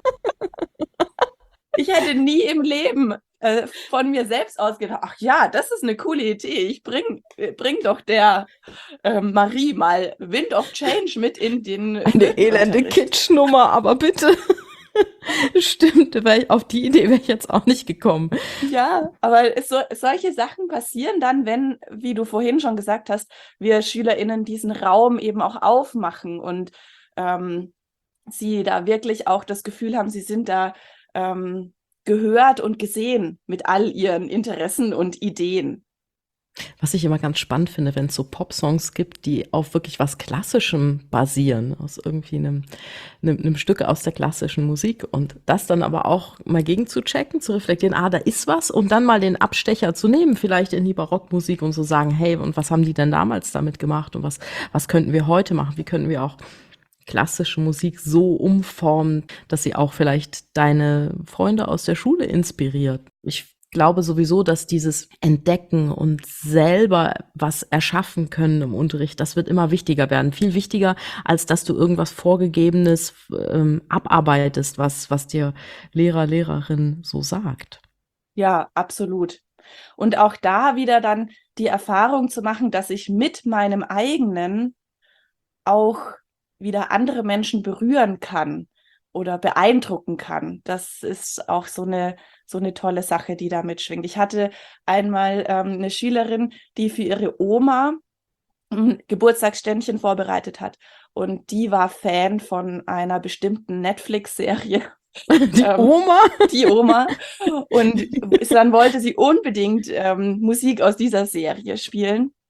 Ich hätte nie im Leben äh, von mir selbst aus gedacht, ach ja, das ist eine coole Idee. Ich bring, äh, bring doch der äh, Marie mal Wind of Change mit in den Eine elende Flötenunterricht. Kitschnummer, aber bitte. Stimmt, wär ich, auf die Idee wäre ich jetzt auch nicht gekommen. Ja, aber es so, solche Sachen passieren dann, wenn, wie du vorhin schon gesagt hast, wir SchülerInnen diesen Raum eben auch aufmachen und ähm, sie da wirklich auch das Gefühl haben, sie sind da ähm, gehört und gesehen mit all ihren Interessen und Ideen. Was ich immer ganz spannend finde, wenn es so Pop-Songs gibt, die auf wirklich was Klassischem basieren, aus irgendwie einem, einem, einem Stück aus der klassischen Musik und das dann aber auch mal gegen zu checken, zu reflektieren, ah, da ist was und dann mal den Abstecher zu nehmen, vielleicht in die Barockmusik und zu sagen, hey, und was haben die denn damals damit gemacht und was, was könnten wir heute machen, wie könnten wir auch klassische Musik so umformen, dass sie auch vielleicht deine Freunde aus der Schule inspiriert. Ich glaube sowieso, dass dieses Entdecken und selber was erschaffen können im Unterricht, das wird immer wichtiger werden. Viel wichtiger, als dass du irgendwas Vorgegebenes ähm, abarbeitest, was, was dir Lehrer, Lehrerin so sagt. Ja, absolut. Und auch da wieder dann die Erfahrung zu machen, dass ich mit meinem eigenen auch wieder andere Menschen berühren kann oder beeindrucken kann. Das ist auch so eine, so eine tolle Sache, die da mitschwingt. Ich hatte einmal ähm, eine Schülerin, die für ihre Oma ein Geburtstagsständchen vorbereitet hat. Und die war Fan von einer bestimmten Netflix-Serie. Die Ähm, Oma? Die Oma. Und dann wollte sie unbedingt ähm, Musik aus dieser Serie spielen.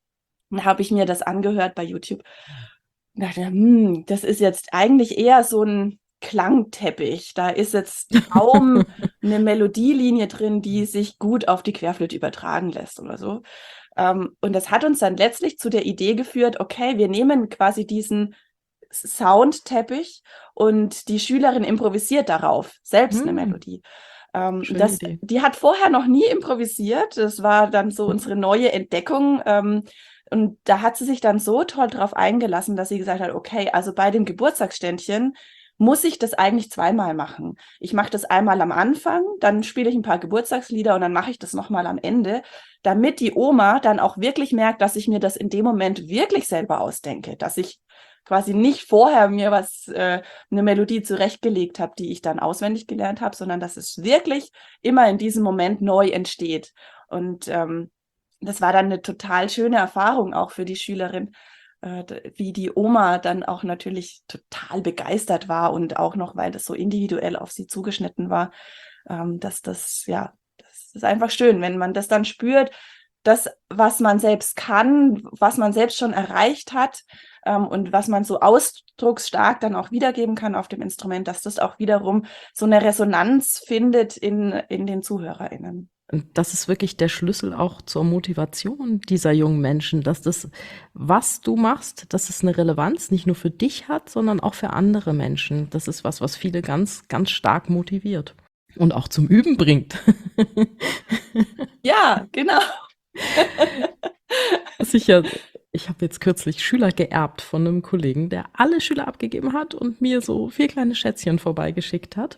Dann habe ich mir das angehört bei YouTube und dachte, hm, das ist jetzt eigentlich eher so ein Klangteppich. Da ist jetzt kaum eine Melodielinie drin, die sich gut auf die Querflöte übertragen lässt oder so. Ähm, und das hat uns dann letztlich zu der Idee geführt, okay, wir nehmen quasi diesen Soundteppich und die Schülerin improvisiert darauf selbst eine Hm, Melodie. Ähm, schöne das, Idee. die hat vorher noch nie improvisiert. Das war dann so unsere neue Entdeckung. Ähm, und da hat sie sich dann so toll drauf eingelassen, dass sie gesagt hat, okay, also bei dem Geburtstagsständchen muss ich das eigentlich zweimal machen. Ich mache das einmal am Anfang, dann spiele ich ein paar Geburtstagslieder und dann mache ich das nochmal am Ende, damit die Oma dann auch wirklich merkt, dass ich mir das in dem Moment wirklich selber ausdenke, dass ich quasi nicht vorher mir was, äh, eine Melodie zurechtgelegt habe, die ich dann auswendig gelernt habe, sondern dass es wirklich immer in diesem Moment neu entsteht. Und ähm, das war dann eine total schöne Erfahrung auch für die Schülerin, äh, wie die Oma dann auch natürlich total begeistert war und auch noch, weil das so individuell auf sie zugeschnitten war, ähm, dass das, ja, das ist einfach schön, wenn man das dann spürt, das, was man selbst kann, was man selbst schon erreicht hat, ähm, und was man so ausdrucksstark dann auch wiedergeben kann auf dem Instrument, dass das auch wiederum so eine Resonanz findet in, in den ZuhörerInnen. Und das ist wirklich der Schlüssel auch zur Motivation dieser jungen Menschen, dass das, was du machst, dass es eine Relevanz nicht nur für dich hat, sondern auch für andere Menschen. Das ist was, was viele ganz, ganz stark motiviert und auch zum Üben bringt. Ja, genau. Sicher. Ich habe jetzt kürzlich Schüler geerbt von einem Kollegen, der alle Schüler abgegeben hat und mir so vier kleine Schätzchen vorbeigeschickt hat.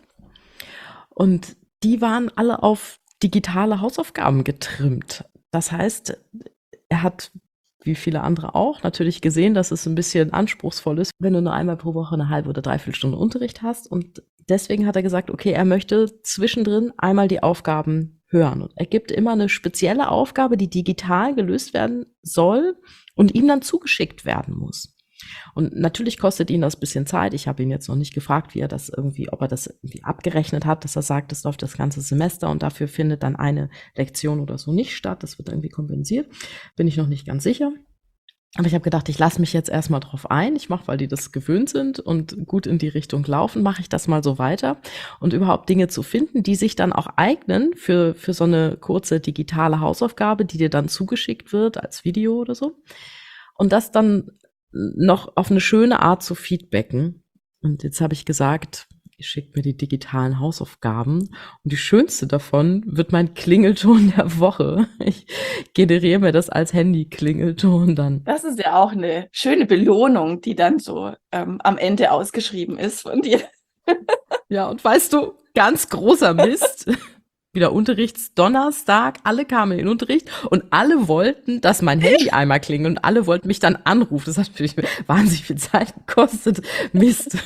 Und die waren alle auf digitale Hausaufgaben getrimmt. Das heißt, er hat, wie viele andere auch, natürlich gesehen, dass es ein bisschen anspruchsvoll ist, wenn du nur einmal pro Woche eine halbe oder dreiviertel Stunde Unterricht hast. Und deswegen hat er gesagt, okay, er möchte zwischendrin einmal die Aufgaben hören. Und er gibt immer eine spezielle Aufgabe, die digital gelöst werden soll und ihm dann zugeschickt werden muss. Und natürlich kostet ihn das ein bisschen Zeit. Ich habe ihn jetzt noch nicht gefragt, wie er das irgendwie, ob er das irgendwie abgerechnet hat, dass er sagt, das läuft das ganze Semester und dafür findet dann eine Lektion oder so nicht statt. Das wird irgendwie kompensiert. Bin ich noch nicht ganz sicher. Aber ich habe gedacht, ich lasse mich jetzt erstmal drauf ein. Ich mache, weil die das gewöhnt sind und gut in die Richtung laufen, mache ich das mal so weiter. Und überhaupt Dinge zu finden, die sich dann auch eignen für, für so eine kurze digitale Hausaufgabe, die dir dann zugeschickt wird als Video oder so. Und das dann noch auf eine schöne Art zu feedbacken. Und jetzt habe ich gesagt, ihr schickt mir die digitalen Hausaufgaben und die schönste davon wird mein Klingelton der Woche. Ich generiere mir das als Handy-Klingelton dann. Das ist ja auch eine schöne Belohnung, die dann so ähm, am Ende ausgeschrieben ist von dir. Ja, und weißt du, ganz großer Mist. Wieder Unterrichtsdonnerstag, alle kamen in den Unterricht und alle wollten, dass mein Handy einmal klingelt und alle wollten mich dann anrufen. Das hat natürlich wahnsinnig viel Zeit gekostet. Mist.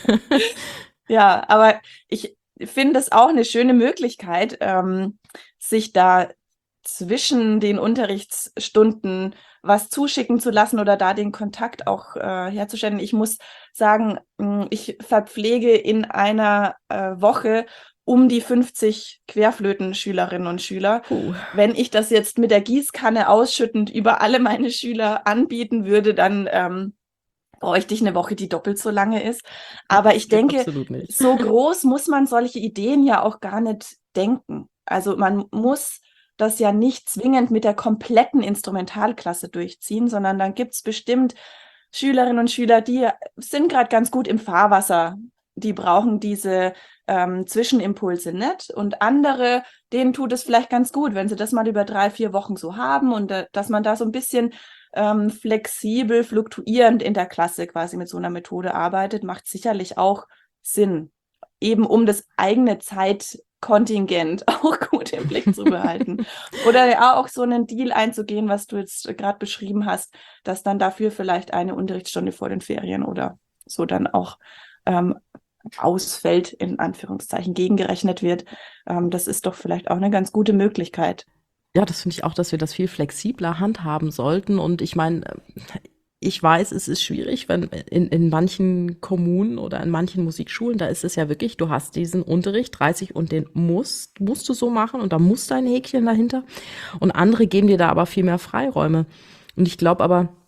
Ja, aber ich finde es auch eine schöne Möglichkeit, ähm, sich da zwischen den Unterrichtsstunden was zuschicken zu lassen oder da den Kontakt auch äh, herzustellen. Ich muss sagen, ich verpflege in einer äh, Woche um die fünfzig Querflötenschülerinnen und Schüler. Uh. Wenn ich das jetzt mit der Gießkanne ausschüttend über alle meine Schüler anbieten würde, dann ähm, bräuchte ich eine Woche, die doppelt so lange ist. Aber ich denke, so groß muss man solche Ideen ja auch gar nicht denken. Also man muss das ja nicht zwingend mit der kompletten Instrumentalklasse durchziehen, sondern dann gibt es bestimmt Schülerinnen und Schüler, die sind gerade ganz gut im Fahrwasser. Die brauchen diese ähm, Zwischenimpulse nicht. Und andere, denen tut es vielleicht ganz gut, wenn sie das mal über drei, vier Wochen so haben und äh, dass man da so ein bisschen ähm, flexibel, fluktuierend in der Klasse quasi mit so einer Methode arbeitet, macht sicherlich auch Sinn. Eben um das eigene Zeitkontingent auch gut im Blick zu behalten. Oder ja auch so einen Deal einzugehen, was du jetzt gerade beschrieben hast, dass dann dafür vielleicht eine Unterrichtsstunde vor den Ferien oder so dann auch ähm, ausfällt, in Anführungszeichen, gegengerechnet wird. Ähm, das ist doch vielleicht auch eine ganz gute Möglichkeit. Ja, das finde ich auch, dass wir das viel flexibler handhaben sollten. Und ich meine, ich weiß, es ist schwierig, wenn in, in manchen Kommunen oder in manchen Musikschulen, da ist es ja wirklich, du hast diesen Unterricht dreißig und den musst, musst du so machen und da muss dein Häkchen dahinter. Und andere geben dir da aber viel mehr Freiräume. Und ich glaube aber,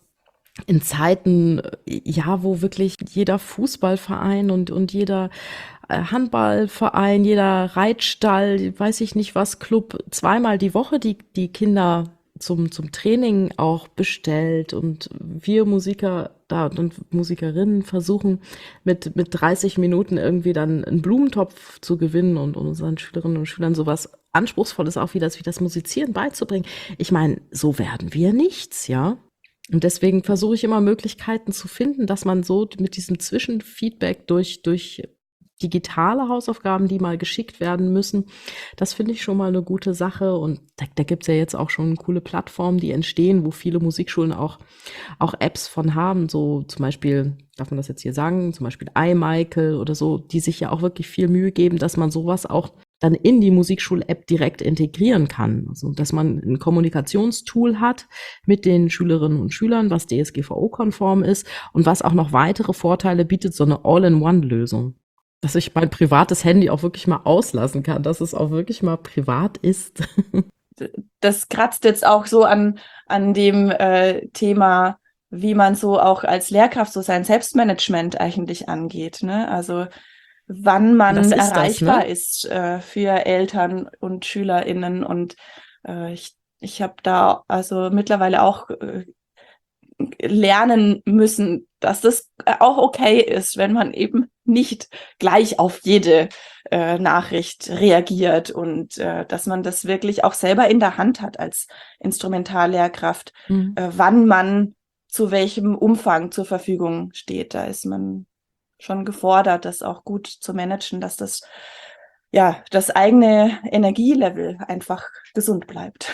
in Zeiten, ja, wo wirklich jeder Fußballverein und, und jeder äh, Handballverein, jeder Reitstall, weiß ich nicht was, Club, zweimal die Woche die, die Kinder zum, zum Training auch bestellt und wir Musiker da und Musikerinnen versuchen mit, mit dreißig Minuten irgendwie dann einen Blumentopf zu gewinnen und unseren Schülerinnen und Schülern sowas Anspruchsvolles auch wie das, wie das Musizieren beizubringen. Ich meine, so werden wir nichts, ja. Und deswegen versuche ich immer Möglichkeiten zu finden, dass man so mit diesem Zwischenfeedback durch, durch digitale Hausaufgaben, die mal geschickt werden müssen, das finde ich schon mal eine gute Sache. Und da, da gibt es ja jetzt auch schon coole Plattformen, die entstehen, wo viele Musikschulen auch, auch Apps von haben. So zum Beispiel, darf man das jetzt hier sagen, zum Beispiel iMichael oder so, die sich ja auch wirklich viel Mühe geben, dass man sowas auch dann in die Musikschul-App direkt integrieren kann. Also, dass man ein Kommunikationstool hat mit den Schülerinnen und Schülern, was D S G V O-konform ist und was auch noch weitere Vorteile bietet, so eine All-in-One-Lösung. Dass ich mein privates Handy auch wirklich mal auslassen kann, dass es auch wirklich mal privat ist. Das kratzt jetzt auch so an, an dem äh, Thema, wie man so auch als Lehrkraft so sein Selbstmanagement eigentlich angeht, ne? Also wann man Das ist erreichbar das, ne? ist äh, für Eltern und SchülerInnen. Und äh, ich, ich habe da also mittlerweile auch äh, lernen müssen, dass das auch okay ist, wenn man eben nicht gleich auf jede äh, Nachricht reagiert und äh, dass man das wirklich auch selber in der Hand hat als Instrumentallehrkraft, Mhm. äh, wann man zu welchem Umfang zur Verfügung steht. Da ist man schon gefordert, das auch gut zu managen, dass das, ja, das eigene Energielevel einfach gesund bleibt.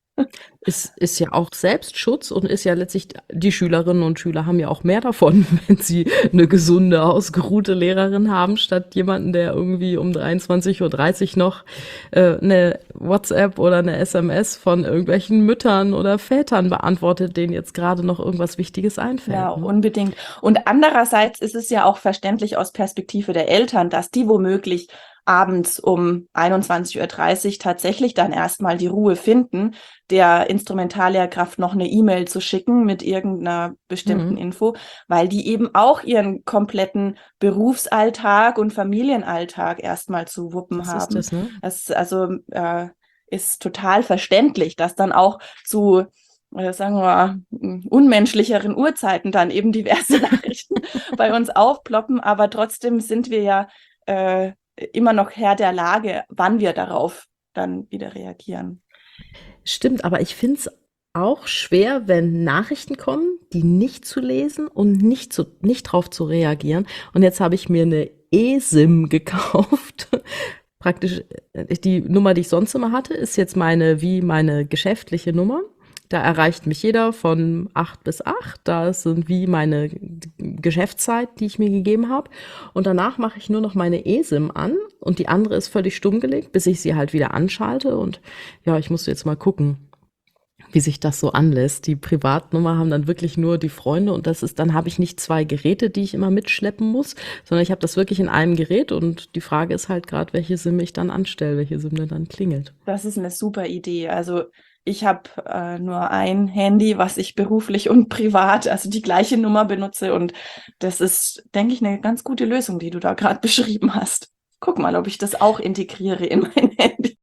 Ist, ist ja auch Selbstschutz und ist ja letztlich, die Schülerinnen und Schüler haben ja auch mehr davon, wenn sie eine gesunde, ausgeruhte Lehrerin haben, statt jemanden, der irgendwie um dreiundzwanzig Uhr dreißig noch äh, eine WhatsApp oder eine S M S von irgendwelchen Müttern oder Vätern beantwortet, denen jetzt gerade noch irgendwas Wichtiges einfällt. Ja, Ne? unbedingt. Und andererseits ist es ja auch verständlich aus Perspektive der Eltern, dass die womöglich abends um einundzwanzig Uhr dreißig tatsächlich dann erstmal die Ruhe finden, der Instrumentallehrkraft noch eine E-Mail zu schicken mit irgendeiner bestimmten Mhm. Info, weil die eben auch ihren kompletten Berufsalltag und Familienalltag erstmal zu wuppen Das haben. ist das, ne? Das also äh, ist total verständlich, dass dann auch zu äh, sagen wir, unmenschlicheren Uhrzeiten dann eben diverse Nachrichten bei uns aufploppen, aber trotzdem sind wir ja äh, immer noch Herr der Lage, wann wir darauf dann wieder reagieren. Stimmt, aber ich finde es auch schwer, wenn Nachrichten kommen, die nicht zu lesen und nicht, zu, nicht drauf zu reagieren. Und jetzt habe ich mir eine eSIM gekauft. Praktisch äh, die Nummer, die ich sonst immer hatte, ist jetzt meine, wie meine geschäftliche Nummer. Da erreicht mich jeder von acht bis acht. Da sind wie meine Geschäftszeit, die ich mir gegeben habe. Und danach mache ich nur noch meine eSIM an und die andere ist völlig stumm gelegt, bis ich sie halt wieder anschalte. Und ja, ich muss jetzt mal gucken, wie sich das so anlässt. Die Privatnummer haben dann wirklich nur die Freunde und das ist, dann habe ich nicht zwei Geräte, die ich immer mitschleppen muss, sondern ich habe das wirklich in einem Gerät und die Frage ist halt gerade, welche SIM ich dann anstelle, welche SIM denn dann klingelt. Das ist eine super Idee. Also ich habe äh, nur ein Handy, was ich beruflich und privat, also die gleiche Nummer benutze und das ist, denke ich, eine ganz gute Lösung, die du da gerade beschrieben hast. Guck mal, ob ich das auch integriere in mein Handy.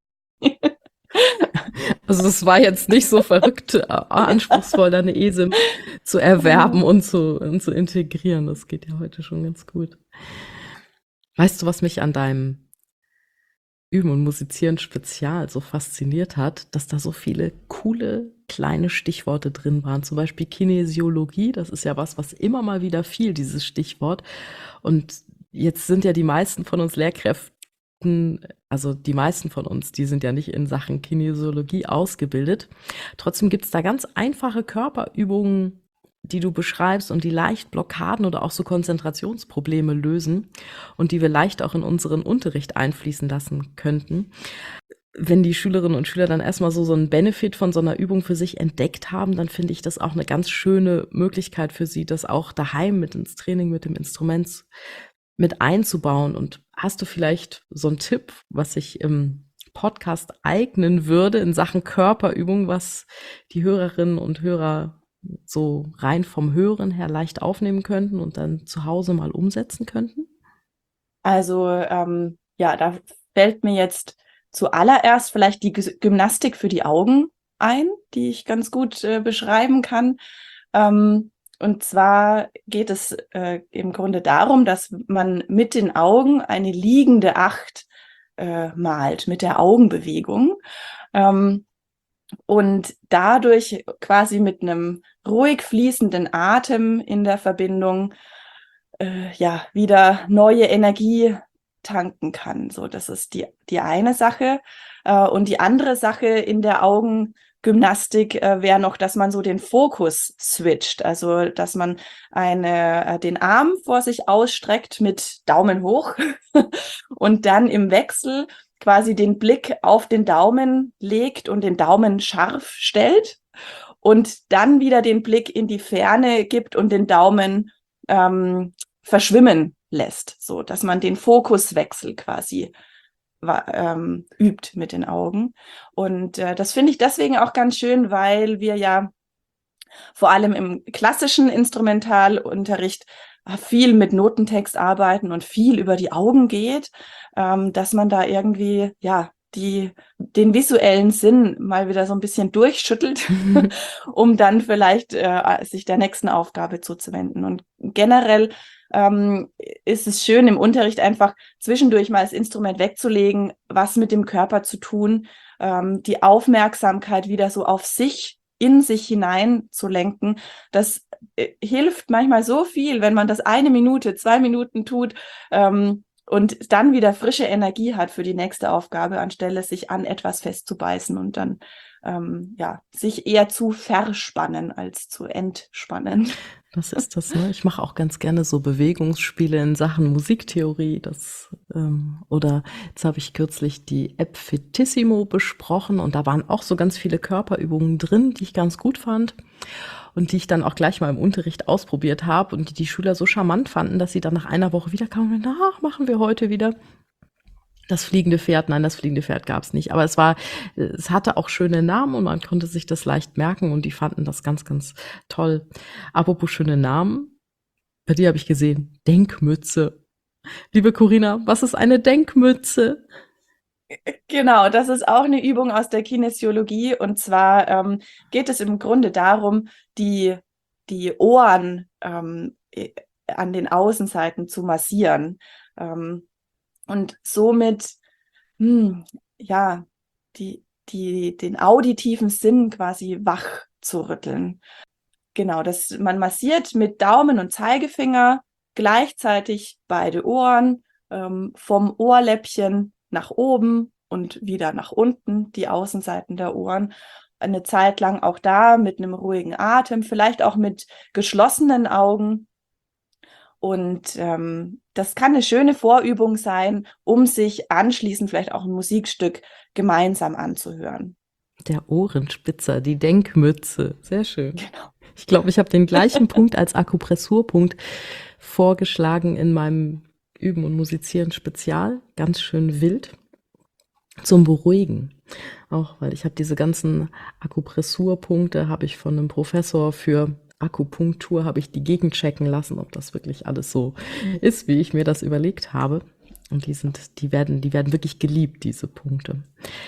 Also es war jetzt nicht so verrückt, äh, anspruchsvoll, da eine eSIM zu erwerben und zu, und zu integrieren. Das geht ja heute schon ganz gut. Weißt du, was mich an deinem Üben und Musizieren Spezial so fasziniert hat, dass da so viele coole kleine Stichworte drin waren. Zum Beispiel Kinesiologie, das ist ja was, was immer mal wieder fiel, dieses Stichwort. Und jetzt sind ja die meisten von uns Lehrkräften, also die meisten von uns, die sind ja nicht in Sachen Kinesiologie ausgebildet. Trotzdem gibt es da ganz einfache Körperübungen, die du beschreibst und die leicht Blockaden oder auch so Konzentrationsprobleme lösen und die wir leicht auch in unseren Unterricht einfließen lassen könnten. Wenn die Schülerinnen und Schüler dann erstmal so, so einen Benefit von so einer Übung für sich entdeckt haben, dann finde ich das auch eine ganz schöne Möglichkeit für sie, das auch daheim mit ins Training mit dem Instrument mit einzubauen. Und hast du vielleicht so einen Tipp, was sich im Podcast eignen würde in Sachen Körperübung, was die Hörerinnen und Hörer so rein vom Hören her leicht aufnehmen könnten und dann zu Hause mal umsetzen könnten? Also ähm, ja, da fällt mir jetzt zuallererst vielleicht die G- Gymnastik für die Augen ein, die ich ganz gut äh, beschreiben kann. Ähm, und zwar geht es äh, im Grunde darum, dass man mit den Augen eine liegende Acht äh, malt, mit der Augenbewegung. Ähm, und dadurch quasi mit einem ruhig fließenden Atem in der Verbindung äh, ja wieder neue Energie tanken kann. So, das ist die, die eine Sache. Äh, und die andere Sache in der Augengymnastik äh, wäre noch, dass man so den Fokus switcht. Also, dass man eine, äh, den Arm vor sich ausstreckt mit Daumen hoch und dann im Wechsel quasi den Blick auf den Daumen legt und den Daumen scharf stellt und dann wieder den Blick in die Ferne gibt und den Daumen ähm, verschwimmen lässt, so dass man den Fokuswechsel quasi ähm, übt mit den Augen. Und äh, das finde ich deswegen auch ganz schön, weil wir ja vor allem im klassischen Instrumentalunterricht viel mit Notentext arbeiten und viel über die Augen geht, ähm, dass man da irgendwie, ja, die, den visuellen Sinn mal wieder so ein bisschen durchschüttelt, um dann vielleicht äh, sich der nächsten Aufgabe zuzuwenden. Und generell ähm, ist es schön, im Unterricht einfach zwischendurch mal das Instrument wegzulegen, was mit dem Körper zu tun, ähm, die Aufmerksamkeit wieder so auf sich in sich hinein zu lenken. Das äh, hilft manchmal so viel, wenn man das eine Minute, zwei Minuten tut ähm, und dann wieder frische Energie hat für die nächste Aufgabe, anstelle sich an etwas festzubeißen und dann ähm, ja sich eher zu verspannen als zu entspannen. Das ist das, ne? Ich mache auch ganz gerne so Bewegungsspiele in Sachen Musiktheorie. Das, ähm, oder jetzt habe ich kürzlich die App Fitissimo besprochen und da waren auch so ganz viele Körperübungen drin, die ich ganz gut fand und die ich dann auch gleich mal im Unterricht ausprobiert habe und die die Schüler so charmant fanden, dass sie dann nach einer Woche wieder kamen und ach, machen wir heute wieder. Das fliegende Pferd, nein, das fliegende Pferd gab es nicht. Aber es war, es hatte auch schöne Namen und man konnte sich das leicht merken und die fanden das ganz, ganz toll. Apropos schöne Namen, bei dir habe ich gesehen, Denkmütze. Liebe Corinna, was ist eine Denkmütze? Genau, das ist auch eine Übung aus der Kinesiologie und zwar ähm, geht es im Grunde darum, die, die Ohren ähm, an den Außenseiten zu massieren. Ähm, Und somit, hm, ja, die, die, den auditiven Sinn quasi wach zu rütteln. Genau, das, man massiert mit Daumen und Zeigefinger gleichzeitig beide Ohren, ähm, vom Ohrläppchen nach oben und wieder nach unten, die Außenseiten der Ohren. Eine Zeit lang auch da mit einem ruhigen Atem, vielleicht auch mit geschlossenen Augen. Und ähm, das kann eine schöne Vorübung sein, um sich anschließend vielleicht auch ein Musikstück gemeinsam anzuhören. Der Ohrenspitzer, die Denkmütze. Sehr schön. Genau. Ich glaube, ich habe den gleichen Punkt als Akupressurpunkt vorgeschlagen in meinem Üben und Musizieren Spezial. Ganz schön wild. Zum Beruhigen. Auch, weil ich habe diese ganzen Akupressurpunkte, habe ich von einem Professor für Akupunktur, habe ich die Gegend checken lassen, ob das wirklich alles so ist, wie ich mir das überlegt habe. Und die sind, die werden, die werden wirklich geliebt, diese Punkte.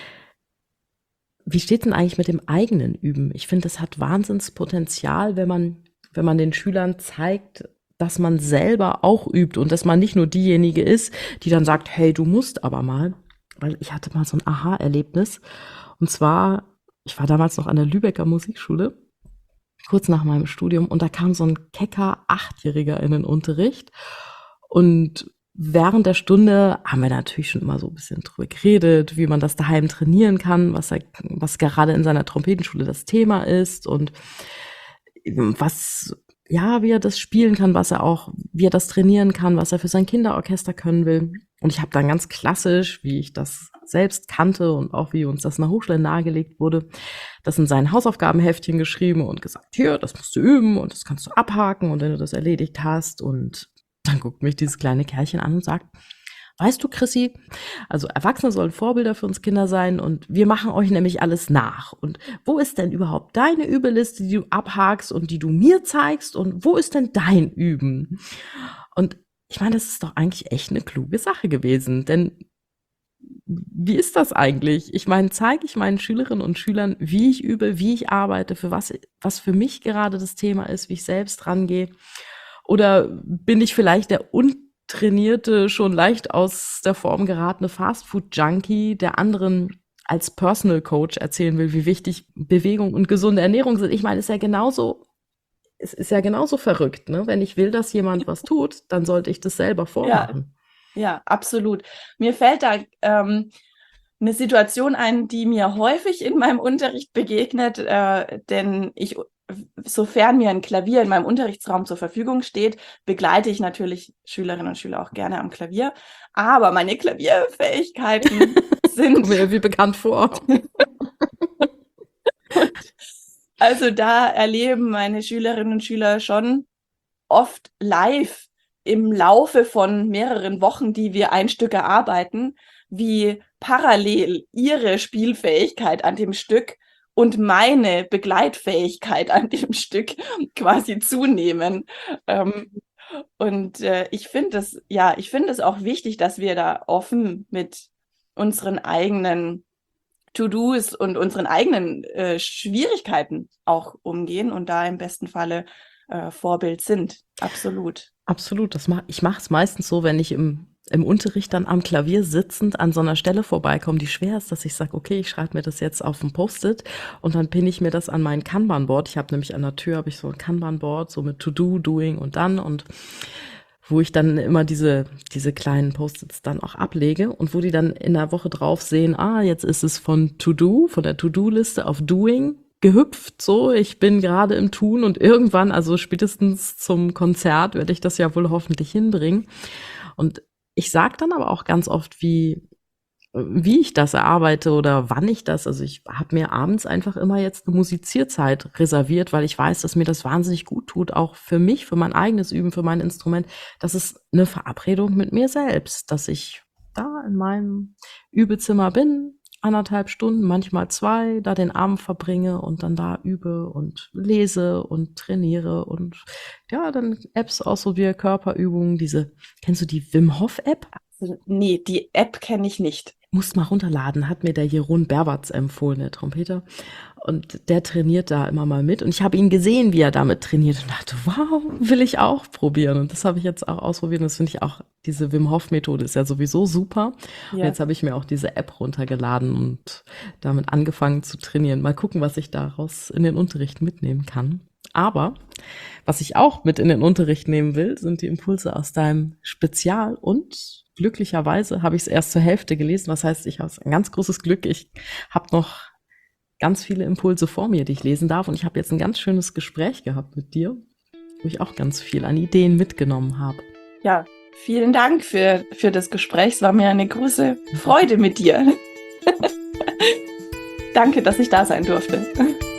Wie steht denn eigentlich mit dem eigenen Üben? Ich finde, das hat Wahnsinnspotenzial, wenn man, wenn man den Schülern zeigt, dass man selber auch übt und dass man nicht nur diejenige ist, die dann sagt, hey, du musst aber mal. Weil ich hatte mal so ein Aha-Erlebnis. Und zwar, ich war damals noch an der Lübecker Musikschule, kurz nach meinem Studium, und da kam so ein kecker Achtjähriger in den Unterricht. Und während der Stunde haben wir natürlich schon immer so ein bisschen drüber geredet, wie man das daheim trainieren kann, was er, was gerade in seiner Trompetenschule das Thema ist und was, ja, wie er das spielen kann, was er auch, wie er das trainieren kann, was er für sein Kinderorchester können will. Und ich habe dann ganz klassisch, wie ich das selbst kannte und auch wie uns das in der Hochschule nahegelegt wurde, das in sein Hausaufgabenheftchen geschrieben und gesagt, hier, das musst du üben und das kannst du abhaken und wenn du das erledigt hast. Und dann guckt mich dieses kleine Kerlchen an und sagt, weißt du, Chrissy, also Erwachsene sollen Vorbilder für uns Kinder sein und wir machen euch nämlich alles nach. Und wo ist denn überhaupt deine Übeliste, die du abhakst und die du mir zeigst? Und wo ist denn dein Üben? Und ich meine, das ist doch eigentlich echt eine kluge Sache gewesen, denn wie ist das eigentlich? Ich meine, zeige ich meinen Schülerinnen und Schülern, wie ich übe, wie ich arbeite, für was, was für mich gerade das Thema ist, wie ich selbst rangehe? Oder bin ich vielleicht der untrainierte, schon leicht aus der Form geratene Fastfood-Junkie, der anderen als Personal Coach erzählen will, wie wichtig Bewegung und gesunde Ernährung sind? Ich meine, es ist ja genauso, es ist ja genauso verrückt, ne? Wenn ich will, dass jemand was tut, dann sollte ich das selber vormachen. Ja. Ja, absolut. Mir fällt da ähm, eine Situation ein, die mir häufig in meinem Unterricht begegnet, äh, denn ich, sofern mir ein Klavier in meinem Unterrichtsraum zur Verfügung steht, begleite ich natürlich Schülerinnen und Schüler auch gerne am Klavier. Aber meine Klavierfähigkeiten sind Kommt mir irgendwie bekannt vor. Also da erleben meine Schülerinnen und Schüler schon oft live im Laufe von mehreren Wochen, die wir ein Stück erarbeiten, wie parallel ihre Spielfähigkeit an dem Stück und meine Begleitfähigkeit an dem Stück quasi zunehmen. Ähm, und äh, ich finde es, ja, ich finde es auch wichtig, dass wir da offen mit unseren eigenen To-Dos und unseren eigenen äh, Schwierigkeiten auch umgehen und da im besten Falle äh, Vorbild sind. Absolut. Absolut. Das mach, ich mache es meistens so, wenn ich im, im Unterricht dann am Klavier sitzend an so einer Stelle vorbeikomme, die schwer ist, dass ich sage, okay, ich schreibe mir das jetzt auf ein Post-it und dann pinne ich mir das an mein Kanban-Board. Ich habe nämlich an der Tür habe ich so ein Kanban-Board, so mit To-Do, Doing und dann und wo ich dann immer diese, diese kleinen Post-its dann auch ablege und wo die dann in der Woche drauf sehen, ah, jetzt ist es von To-Do, von der To-Do-Liste auf Doing gehüpft, so, ich bin gerade im Tun und irgendwann, also spätestens zum Konzert, werde ich das ja wohl hoffentlich hinbringen. Und ich sage dann aber auch ganz oft, wie, wie ich das erarbeite oder wann ich das, also ich habe mir abends einfach immer jetzt eine Musizierzeit reserviert, weil ich weiß, dass mir das wahnsinnig gut tut, auch für mich, für mein eigenes Üben, für mein Instrument. Das ist eine Verabredung mit mir selbst, dass ich da in meinem Übezimmer bin, anderthalb Stunden, manchmal zwei, da den Abend verbringe und dann da übe und lese und trainiere und ja, dann Apps ausprobiere, Körperübungen, diese, kennst du die Wim Hof App? Also, nee, die App kenne ich nicht. Muss mal runterladen, hat mir der Jeroen Berbatz empfohlen, der Trompeter. Und der trainiert da immer mal mit. Und ich habe ihn gesehen, wie er damit trainiert und dachte, wow, will ich auch probieren. Und das habe ich jetzt auch ausprobiert. Und das finde ich auch, diese Wim Hof Methode ist ja sowieso super. Ja. Und jetzt habe ich mir auch diese App runtergeladen und damit angefangen zu trainieren. Mal gucken, was ich daraus in den Unterricht mitnehmen kann. Aber was ich auch mit in den Unterricht nehmen will, sind die Impulse aus deinem Spezial. Und glücklicherweise habe ich es erst zur Hälfte gelesen. Was heißt, ich habe ein ganz großes Glück. Ich habe noch ganz viele Impulse vor mir, die ich lesen darf. Und ich habe jetzt ein ganz schönes Gespräch gehabt mit dir, wo ich auch ganz viel an Ideen mitgenommen habe. Ja, vielen Dank für, für das Gespräch. Es war mir eine große Freude mit dir. Danke, dass ich da sein durfte.